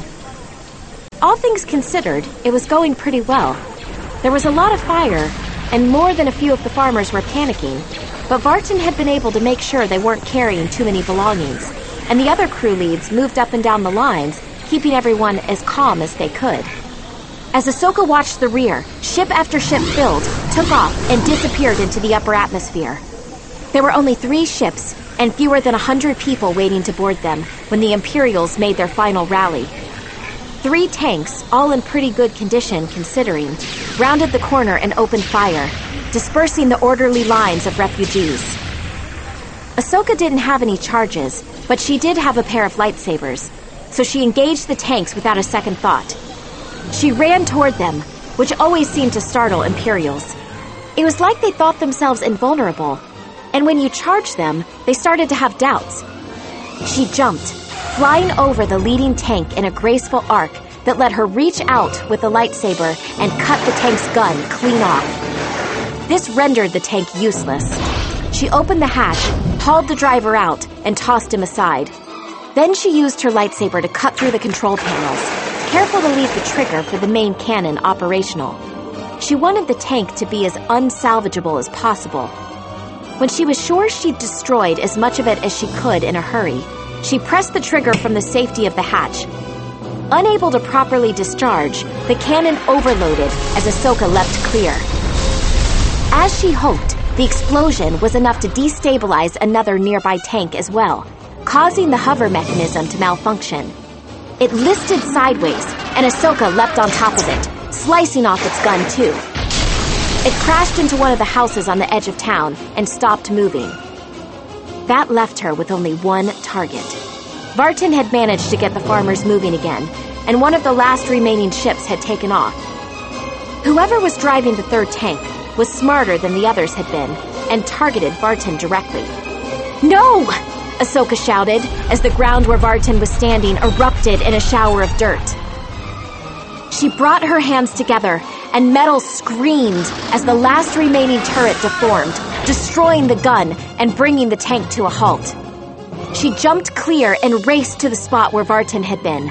All things considered, it was going pretty well. There was a lot of fire, and more than a few of the farmers were panicking, but Vartan had been able to make sure they weren't carrying too many belongings, and the other crew leads moved up and down the lines, keeping everyone as calm as they could. As Ahsoka watched the rear, ship after ship filled, took off, and disappeared into the upper atmosphere. There were only 3 ships, and fewer than 100 people waiting to board them when the Imperials made their final rally. 3 tanks, all in pretty good condition considering, rounded the corner and opened fire, dispersing the orderly lines of refugees. Ahsoka didn't have any charges, but she did have a pair of lightsabers, so she engaged the tanks without a second thought. She ran toward them, which always seemed to startle Imperials. It was like they thought themselves invulnerable, and when you charged them, they started to have doubts. She jumped, flying over the leading tank in a graceful arc that let her reach out with the lightsaber and cut the tank's gun clean off. This rendered the tank useless. She opened the hatch, hauled the driver out, and tossed him aside. Then she used her lightsaber to cut through the control panels, careful to leave the trigger for the main cannon operational. She wanted the tank to be as unsalvageable as possible. When she was sure she'd destroyed as much of it as she could in a hurry, she pressed the trigger from the safety of the hatch. Unable to properly discharge, the cannon overloaded as Ahsoka leapt clear. As she hoped, the explosion was enough to destabilize another nearby tank as well, causing the hover mechanism to malfunction. It listed sideways, and Ahsoka leapt on top of it, slicing off its gun too. It crashed into one of the houses on the edge of town and stopped moving. That left her with only one target. Vartan had managed to get the farmers moving again, and one of the last remaining ships had taken off. Whoever was driving the third tank was smarter than the others had been and targeted Vartan directly. "No!" Ahsoka shouted as the ground where Vartan was standing erupted in a shower of dirt. She brought her hands together and metal screamed as the last remaining turret deformed, destroying the gun and bringing the tank to a halt. She jumped clear and raced to the spot where Vartan had been.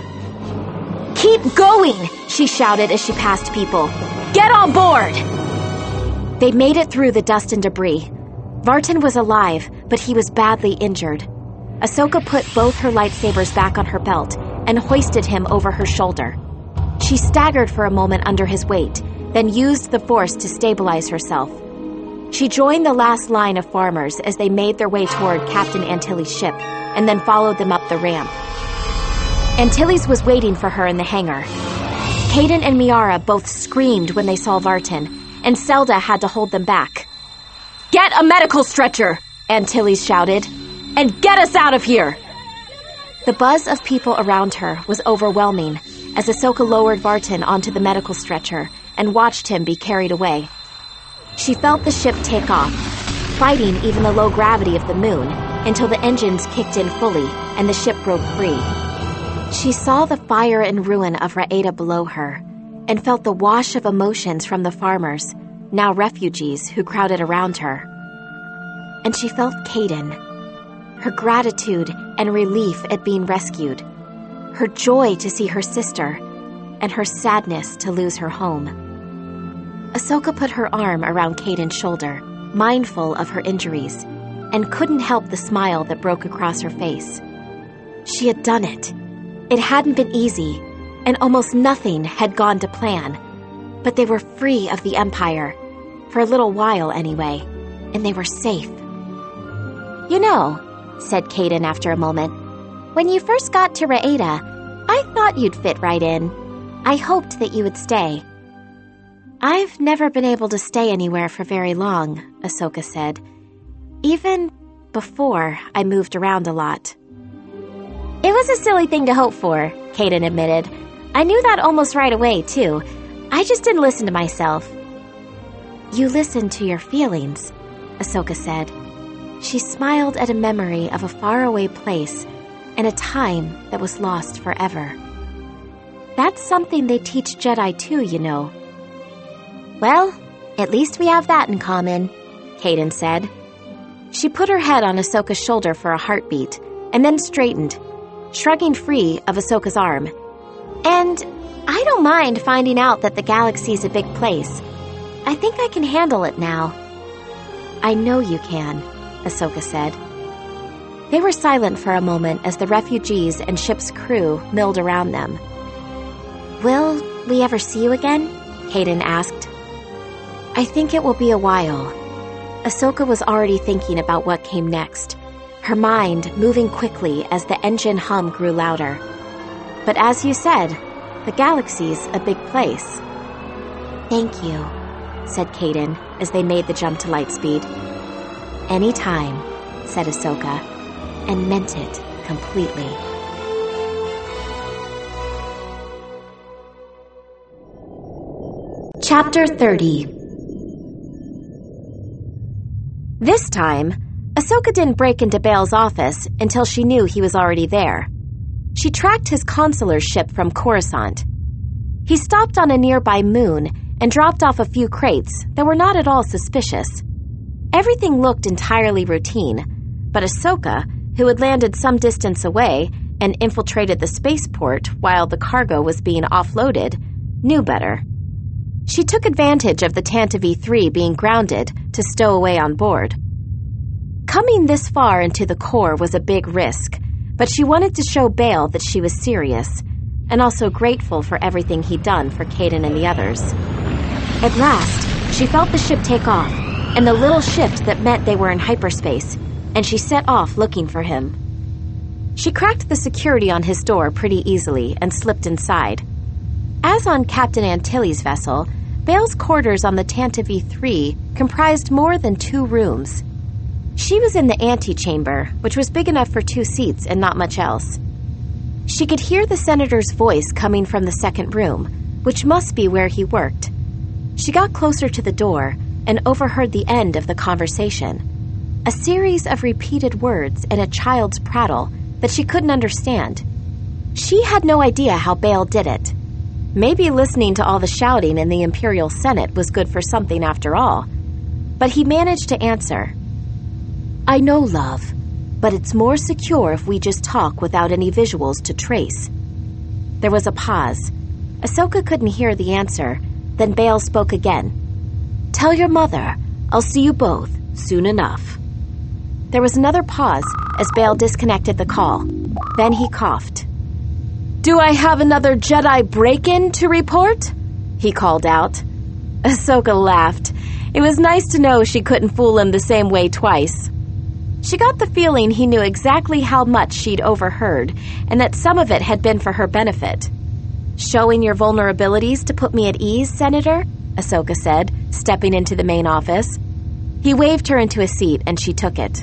"Keep going!" she shouted as she passed people. "Get on board!" They made it through the dust and debris. Vartan was alive, but he was badly injured. Ahsoka put both her lightsabers back on her belt and hoisted him over her shoulder. She staggered for a moment under his weight, then used the Force to stabilize herself. She joined the last line of farmers as they made their way toward Captain Antilles' ship, and then followed them up the ramp. Antilles was waiting for her in the hangar. Kaden and Miara both screamed when they saw Vartan, and Zelda had to hold them back. "Get a medical stretcher!" Antilles shouted. "And get us out of here!" The buzz of people around her was overwhelming as Ahsoka lowered Vartan onto the medical stretcher and watched him be carried away. She felt the ship take off, fighting even the low gravity of the moon until the engines kicked in fully and the ship broke free. She saw the fire and ruin of Raeda below her and felt the wash of emotions from the farmers, now refugees, who crowded around her. And she felt Kaden, her gratitude and relief at being rescued, her joy to see her sister, and her sadness to lose her home. Ahsoka put her arm around Kaden's shoulder, mindful of her injuries, and couldn't help the smile that broke across her face. She had done it. It hadn't been easy, and almost nothing had gone to plan, but they were free of the Empire, for a little while anyway, and they were safe. "You know," said Kaden after a moment, "when you first got to Raeda, I thought you'd fit right in. I hoped that you would stay." "I've never been able to stay anywhere for very long," Ahsoka said. "Even before I moved around a lot." "It was a silly thing to hope for," Kaden admitted. "I knew that almost right away, too. I just didn't listen to myself." "You listened to your feelings," Ahsoka said. She smiled at a memory of a faraway place and a time that was lost forever. "That's something they teach Jedi too, you know." "Well, at least we have that in common," Kaden said. She put her head on Ahsoka's shoulder for a heartbeat, and then straightened, shrugging free of Ahsoka's arm. "And I don't mind finding out that the galaxy's a big place. I think I can handle it now." "I know you can," Ahsoka said. They were silent for a moment as the refugees and ship's crew milled around them. "Will we ever see you again?" Kaden asked. "I think it will be a while." Ahsoka was already thinking about what came next, her mind moving quickly as the engine hum grew louder. "But as you said, the galaxy's a big place." "Thank you," said Kaden as they made the jump to lightspeed. "Anytime," said Ahsoka, and meant it completely. Chapter 30. This time, Ahsoka didn't break into Bail's office until she knew he was already there. She tracked his consular ship from Coruscant. He stopped on a nearby moon and dropped off a few crates that were not at all suspicious. Everything looked entirely routine, but Ahsoka, who had landed some distance away and infiltrated the spaceport while the cargo was being offloaded, knew better. She took advantage of the Tantive 3 being grounded to stow away on board. Coming this far into the core was a big risk, but she wanted to show Bale that she was serious, and also grateful for everything he'd done for Kaidan and the others. At last, she felt the ship take off, and the little shift that meant they were in hyperspace, and she set off looking for him. She cracked the security on his door pretty easily and slipped inside. As on Captain Antilles' vessel, Bale's quarters on the Tantive 3 comprised more than 2 rooms. She was in the antechamber, which was big enough for 2 seats and not much else. She could hear the senator's voice coming from the second room, which must be where he worked. She got closer to the door and overheard the end of the conversation, a series of repeated words and a child's prattle that she couldn't understand. She had no idea how Bale did it. Maybe listening to all the shouting in the Imperial Senate was good for something after all. But he managed to answer. "I know, love, but it's more secure if we just talk without any visuals to trace." There was a pause. Ahsoka couldn't hear the answer. Then Bale spoke again. "Tell your mother. I'll see you both soon enough." There was another pause as Bale disconnected the call. Then he coughed. "Do I have another Jedi break-in to report?" he called out. Ahsoka laughed. It was nice to know she couldn't fool him the same way twice. She got the feeling he knew exactly how much she'd overheard, and that some of it had been for her benefit. "Showing your vulnerabilities to put me at ease, Senator?" Ahsoka said, stepping into the main office. He waved her into a seat, and she took it.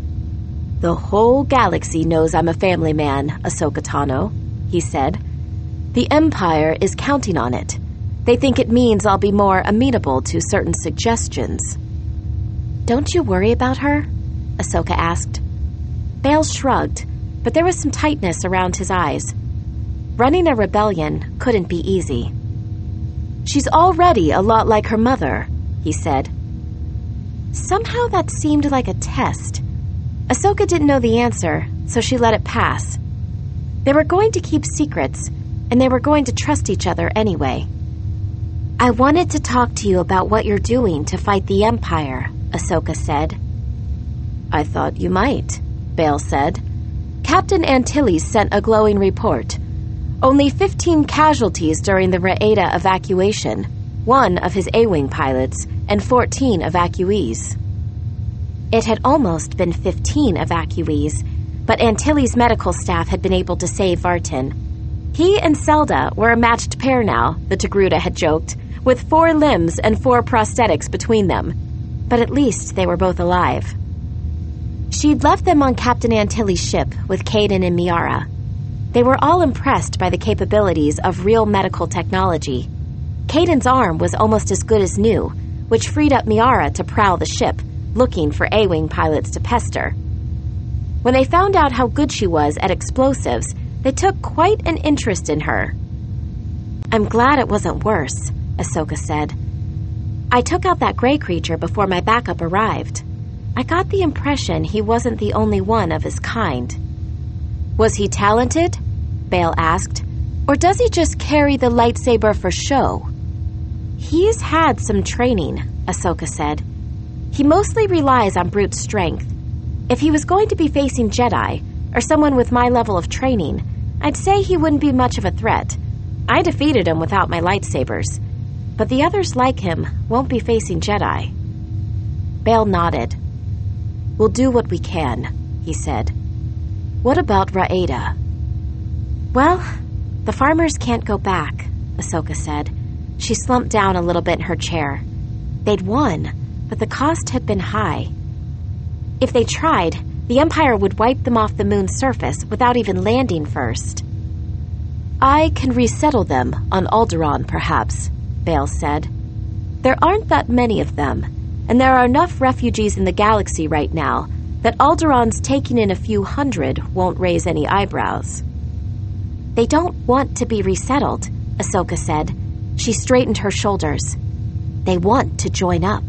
"The whole galaxy knows I'm a family man, Ahsoka Tano," he said. "The Empire is counting on it. They think it means I'll be more amenable to certain suggestions." "Don't you worry about her?" Ahsoka asked. Bale shrugged, but there was some tightness around his eyes. Running a rebellion couldn't be easy. "She's already a lot like her mother," he said. Somehow that seemed like a test. Ahsoka didn't know the answer, so she let it pass. They were going to keep secrets, and they were going to trust each other anyway. "I wanted to talk to you about what you're doing to fight the Empire," Ahsoka said. "I thought you might," Bale said. "Captain Antilles sent a glowing report. Only 15 casualties during the Raeda evacuation, 1 of his A-Wing pilots, and 14 evacuees." It had almost been 15 evacuees, but Antilles' medical staff had been able to save Vartan. He and Selda were a matched pair now, the Togruta had joked, with 4 limbs and 4 prosthetics between them. But at least they were both alive. She'd left them on Captain Antilles' ship with Kaidan and Miara. They were all impressed by the capabilities of real medical technology. Kaidan's arm was almost as good as new, which freed up Miara to prowl the ship, looking for A-Wing pilots to pester. When they found out how good she was at explosives, they took quite an interest in her. "I'm glad it wasn't worse," Ahsoka said. "I took out that gray creature before my backup arrived. I got the impression he wasn't the only one of his kind." "Was he talented?" Bale asked. "Or does he just carry the lightsaber for show?" "He's had some training," Ahsoka said. "He mostly relies on brute strength. If he was going to be facing Jedi, or someone with my level of training, I'd say he wouldn't be much of a threat. I defeated him without my lightsabers. But the others like him won't be facing Jedi." Bale nodded. "We'll do what we can," he said. "What about Raeda?" "Well, the farmers can't go back," Ahsoka said. She slumped down a little bit in her chair. They'd won, but the cost had been high. If they tried, the Empire would wipe them off the moon's surface without even landing first. "I can resettle them on Alderaan, perhaps," Bale said. "There aren't that many of them, and there are enough refugees in the galaxy right now that Alderaan's taking in a few hundred won't raise any eyebrows." "They don't want to be resettled," Ahsoka said. She straightened her shoulders. "They want to join up."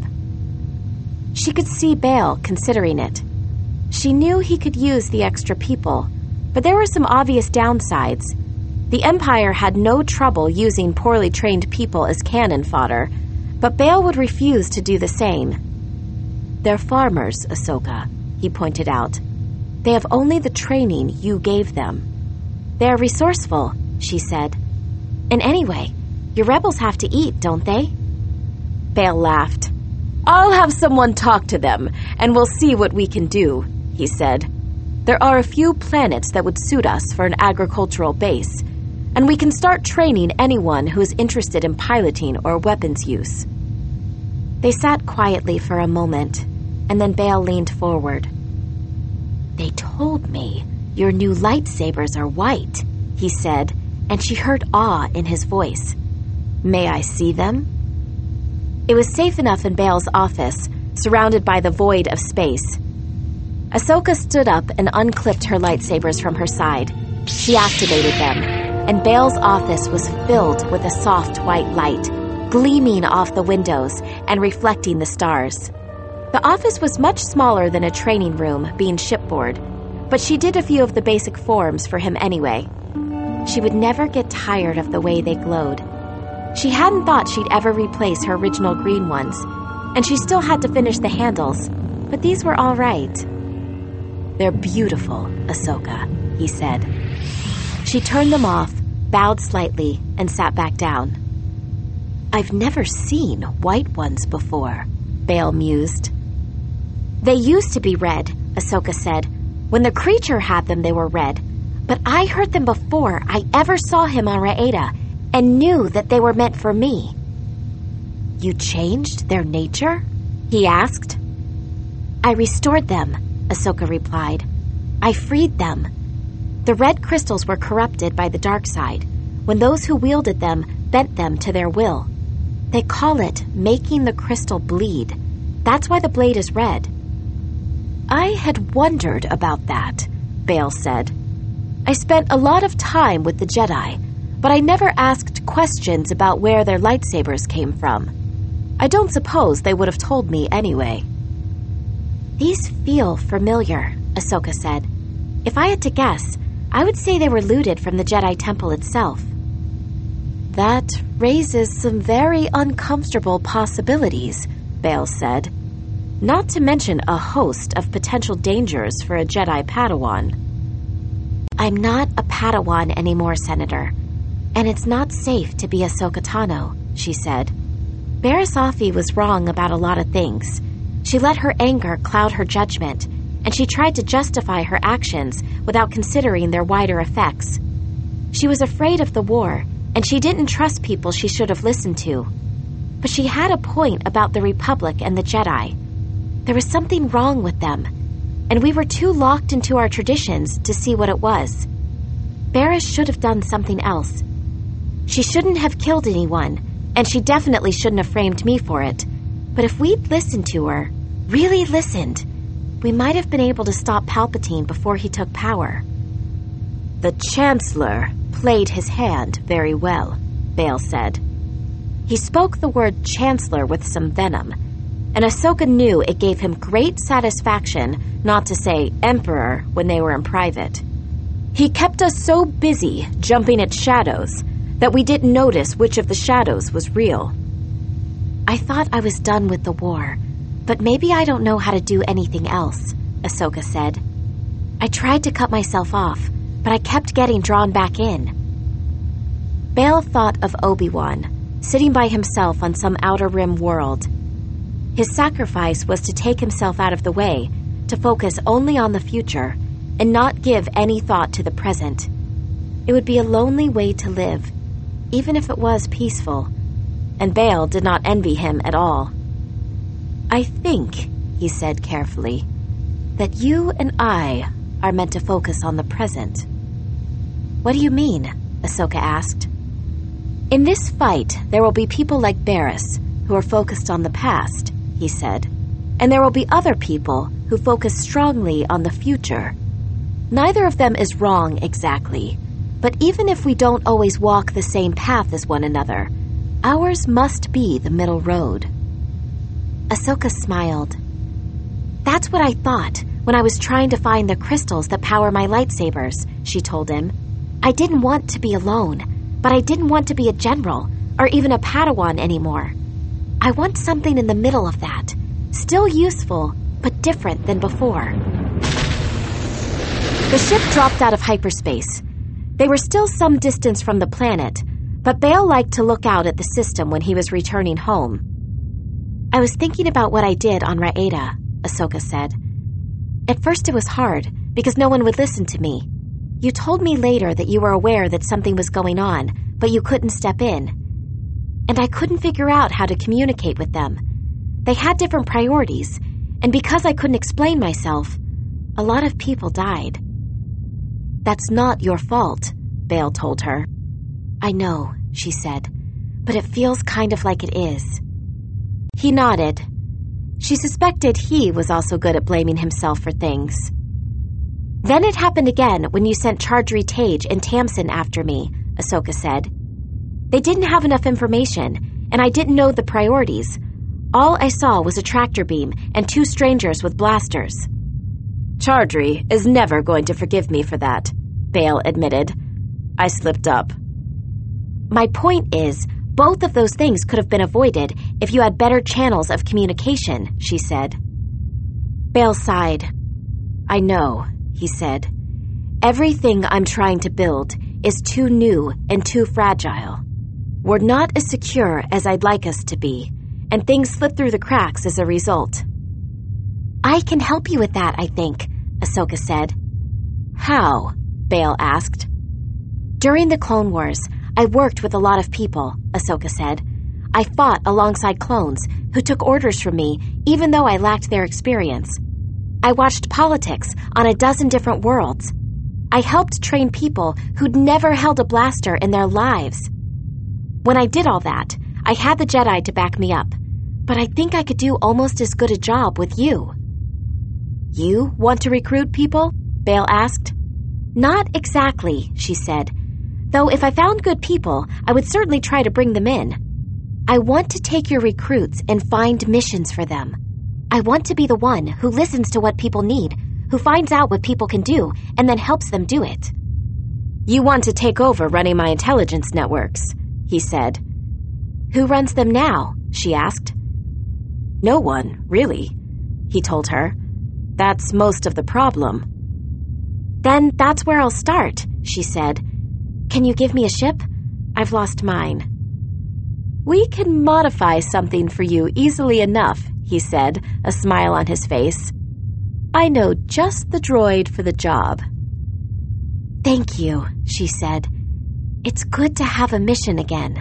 She could see Bale considering it. She knew he could use the extra people, but there were some obvious downsides. The Empire had no trouble using poorly trained people as cannon fodder, but Bail would refuse to do the same. "They're farmers, Ahsoka," he pointed out. "They have only the training you gave them." "They're resourceful," she said. "And anyway, your rebels have to eat, don't they?" Bail laughed. "I'll have someone talk to them, and we'll see what we can do," he said. "There are a few planets that would suit us for an agricultural base, and we can start training anyone who is interested in piloting or weapons use." They sat quietly for a moment, and then Bail leaned forward. "They told me your new lightsabers are white," he said, and she heard awe in his voice. "May I see them?" It was safe enough in Bail's office, surrounded by the void of space. Ahsoka stood up and unclipped her lightsabers from her side. She activated them, and Bail's office was filled with a soft white light, gleaming off the windows and reflecting the stars. The office was much smaller than a training room, being shipboard, but she did a few of the basic forms for him anyway. She would never get tired of the way they glowed. She hadn't thought she'd ever replace her original green ones, and she still had to finish the handles, but these were all right. "They're beautiful, Ahsoka," he said. She turned them off, bowed slightly, and sat back down. "I've never seen white ones before," Bail mused. "They used to be red," Ahsoka said. "When the creature had them, they were red. But I heard them before I ever saw him on Raeda, and knew that they were meant for me." "You changed their nature?" he asked. "I restored them," Ahsoka replied. "I freed them. The red crystals were corrupted by the dark side, when those who wielded them bent them to their will. They call it making the crystal bleed. That's why the blade is red." "I had wondered about that," Bail said. "I spent a lot of time with the Jedi, but I never asked questions about where their lightsabers came from. I don't suppose they would have told me anyway." "These feel familiar," Ahsoka said. "If I had to guess, I would say they were looted from the Jedi Temple itself." "That raises some very uncomfortable possibilities," Bail said. "Not to mention a host of potential dangers for a Jedi Padawan." "I'm not a Padawan anymore, Senator. And it's not safe to be Ahsoka Tano," she said. "Barriss Offee was wrong about a lot of things. She let her anger cloud her judgment, and she tried to justify her actions without considering their wider effects. She was afraid of the war, and she didn't trust people she should have listened to. But she had a point about the Republic and the Jedi. There was something wrong with them, and we were too locked into our traditions to see what it was. Barriss should have done something else. She shouldn't have killed anyone, and she definitely shouldn't have framed me for it. But if we'd listened to her, really listened, we might have been able to stop Palpatine before he took power." "The Chancellor played his hand very well," Bail said. He spoke the word Chancellor with some venom, and Ahsoka knew it gave him great satisfaction not to say Emperor when they were in private. "He kept us so busy jumping at shadows that we didn't notice which of the shadows was real." "I thought I was done with the war, but maybe I don't know how to do anything else," Ahsoka said. "I tried to cut myself off, but I kept getting drawn back in." Bail thought of Obi-Wan, sitting by himself on some Outer Rim world. His sacrifice was to take himself out of the way, to focus only on the future, and not give any thought to the present. It would be a lonely way to live, even if it was peaceful, and Bail did not envy him at all. "I think," he said carefully, "that you and I are meant to focus on the present." "What do you mean?" Ahsoka asked. "In this fight, there will be people like Barriss, who are focused on the past," he said, "and there will be other people who focus strongly on the future. Neither of them is wrong exactly, but even if we don't always walk the same path as one another, ours must be the middle road." Ahsoka smiled. "That's what I thought when I was trying to find the crystals that power my lightsabers," she told him. I didn't want to be alone, but I didn't want to be a general or even a Padawan anymore. I want something in the middle of that, still useful, but different than before. The ship dropped out of hyperspace. They were still some distance from the planet, but Bail liked to look out at the system when he was returning home. I was thinking about what I did on Raeda, Ahsoka said. At first it was hard, because no one would listen to me. You told me later that you were aware that something was going on, but you couldn't step in. And I couldn't figure out how to communicate with them. They had different priorities, and because I couldn't explain myself, a lot of people died. That's not your fault, Bail told her. I know, she said, but it feels kind of like it is. He nodded. She suspected he was also good at blaming himself for things. Then it happened again when you sent Chargery Tage and Tamsin after me, Ahsoka said. They didn't have enough information, and I didn't know the priorities. All I saw was a tractor beam and 2 strangers with blasters. Chargery is never going to forgive me for that, Bail admitted. I slipped up. My point is, both of those things could have been avoided if you had better channels of communication, she said. Bail sighed. I know, he said. Everything I'm trying to build is too new and too fragile. We're not as secure as I'd like us to be, and things slip through the cracks as a result. I can help you with that, I think, Ahsoka said. How? Bail asked. During the Clone Wars, I worked with a lot of people, Ahsoka said. I fought alongside clones who took orders from me even though I lacked their experience. I watched politics on a dozen different worlds. I helped train people who'd never held a blaster in their lives. When I did all that, I had the Jedi to back me up, but I think I could do almost as good a job with you. You want to recruit people? Bail asked. Not exactly, she said. Though if I found good people, I would certainly try to bring them in. I want to take your recruits and find missions for them. I want to be the one who listens to what people need, who finds out what people can do, and then helps them do it. You want to take over running my intelligence networks, he said. Who runs them now? She asked. No one, really, he told her. That's most of the problem. Then that's where I'll start, she said. Can you give me a ship? I've lost mine. We can modify something for you easily enough, he said, a smile on his face. I know just the droid for the job. Thank you, she said. It's good to have a mission again.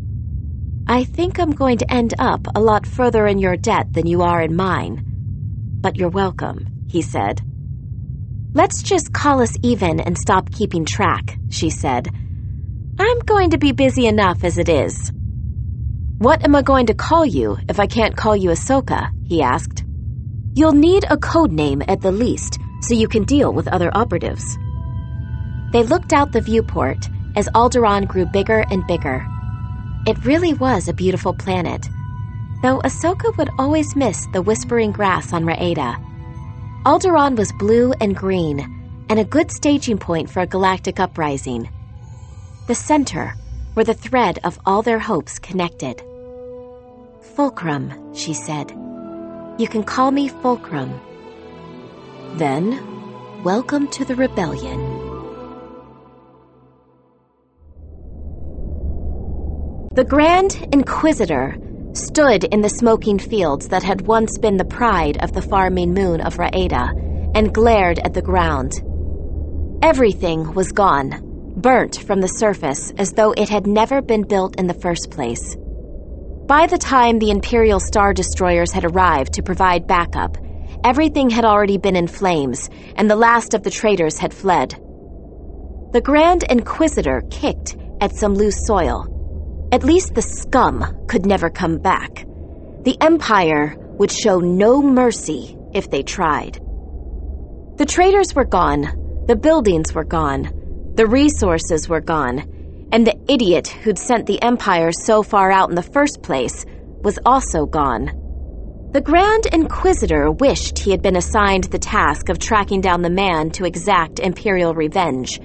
I think I'm going to end up a lot further in your debt than you are in mine. But you're welcome, he said. Let's just call us even and stop keeping track, she said. I'm going to be busy enough as it is. What am I going to call you if I can't call you Ahsoka? He asked. You'll need a code name at the least, so you can deal with other operatives. They looked out the viewport as Alderaan grew bigger and bigger. It really was a beautiful planet, though Ahsoka would always miss the whispering grass on Raeda. Alderaan was blue and green, and a good staging point for a galactic uprising. The center, where the thread of all their hopes connected. Fulcrum, she said. You can call me Fulcrum. Then, welcome to the rebellion. The Grand Inquisitor stood in the smoking fields that had once been the pride of the farming moon of Raeda and glared at the ground. Everything was gone, burnt from the surface as though it had never been built in the first place. By the time the Imperial Star Destroyers had arrived to provide backup, everything had already been in flames, and the last of the traitors had fled. The Grand Inquisitor kicked at some loose soil. At least the scum could never come back. The Empire would show no mercy if they tried. The traitors were gone, the buildings were gone, the resources were gone, and the idiot who'd sent the Empire so far out in the first place was also gone. The Grand Inquisitor wished he had been assigned the task of tracking down the man to exact Imperial revenge,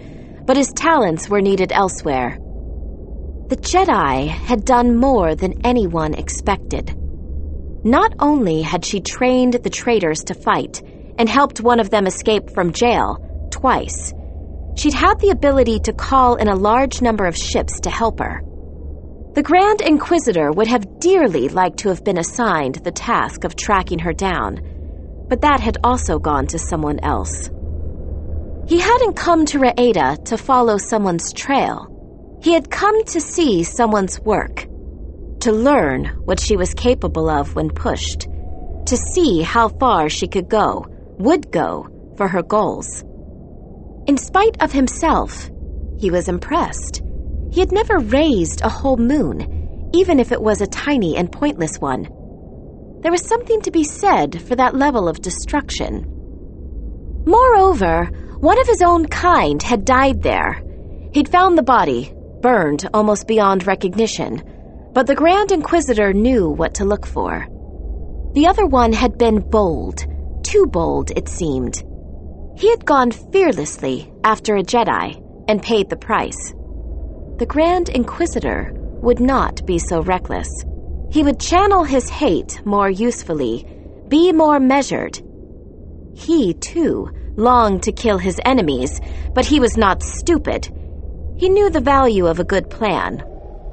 but his talents were needed elsewhere. The Jedi had done more than anyone expected. Not only had she trained the traitors to fight and helped one of them escape from jail twice, she'd had the ability to call in a large number of ships to help her. The Grand Inquisitor would have dearly liked to have been assigned the task of tracking her down, but that had also gone to someone else. He hadn't come to Raeda to follow someone's trail. He had come to see someone's work, to learn what she was capable of when pushed, to see how far she could go, would go, for her goals. In spite of himself, he was impressed. He had never raised a whole moon, even if it was a tiny and pointless one. There was something to be said for that level of destruction. Moreover, one of his own kind had died there. He'd found the body, burned almost beyond recognition, but the Grand Inquisitor knew what to look for. The other one had been bold, too bold, it seemed. He had gone fearlessly after a Jedi and paid the price. The Grand Inquisitor would not be so reckless. He would channel his hate more usefully, be more measured. He, too, longed to kill his enemies, but he was not stupid. He knew the value of a good plan.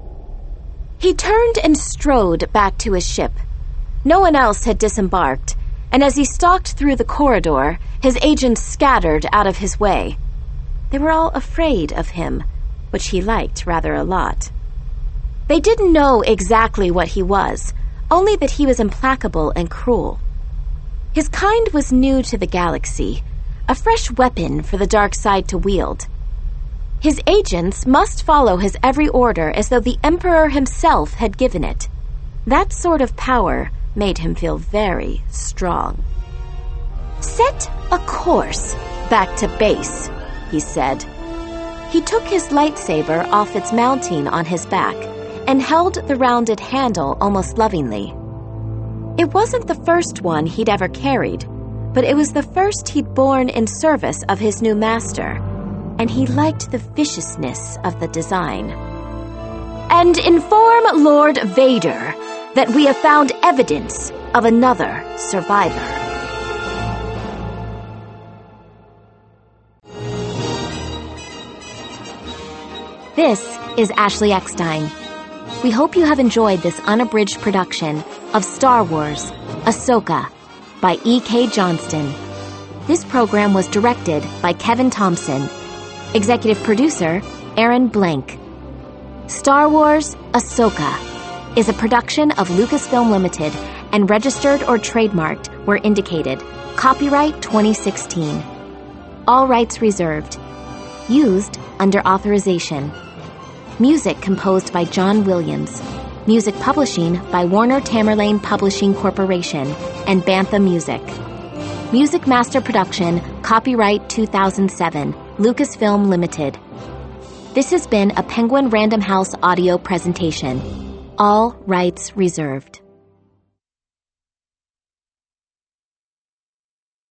He turned and strode back to his ship. No one else had disembarked, and as he stalked through the corridor, his agents scattered out of his way. They were all afraid of him, which he liked rather a lot. They didn't know exactly what he was, only that he was implacable and cruel. His kind was new to the galaxy, a fresh weapon for the dark side to wield. His agents must follow his every order as though the Emperor himself had given it. That sort of power made him feel very strong. "Set a course back to base," he said. He took his lightsaber off its mounting on his back and held the rounded handle almost lovingly. It wasn't the first one he'd ever carried, but it was the first he'd borne in service of his new master, and he liked the viciousness of the design. "And inform Lord Vader that we have found evidence of another survivor." This is Ashley Eckstein. We hope you have enjoyed this unabridged production of Star Wars, Ahsoka, by E.K. Johnston. This program was directed by Kevin Thompson. Executive producer, Aaron Blank. Star Wars, Ahsoka is a production of Lucasfilm Limited and registered or trademarked where indicated. Copyright 2016. All rights reserved. Used under authorization. Music composed by John Williams. Music publishing by Warner Tamerlane Publishing Corporation and Bantha Music. Music master production, copyright 2007, Lucasfilm Limited. This has been a Penguin Random House audio presentation. All rights reserved.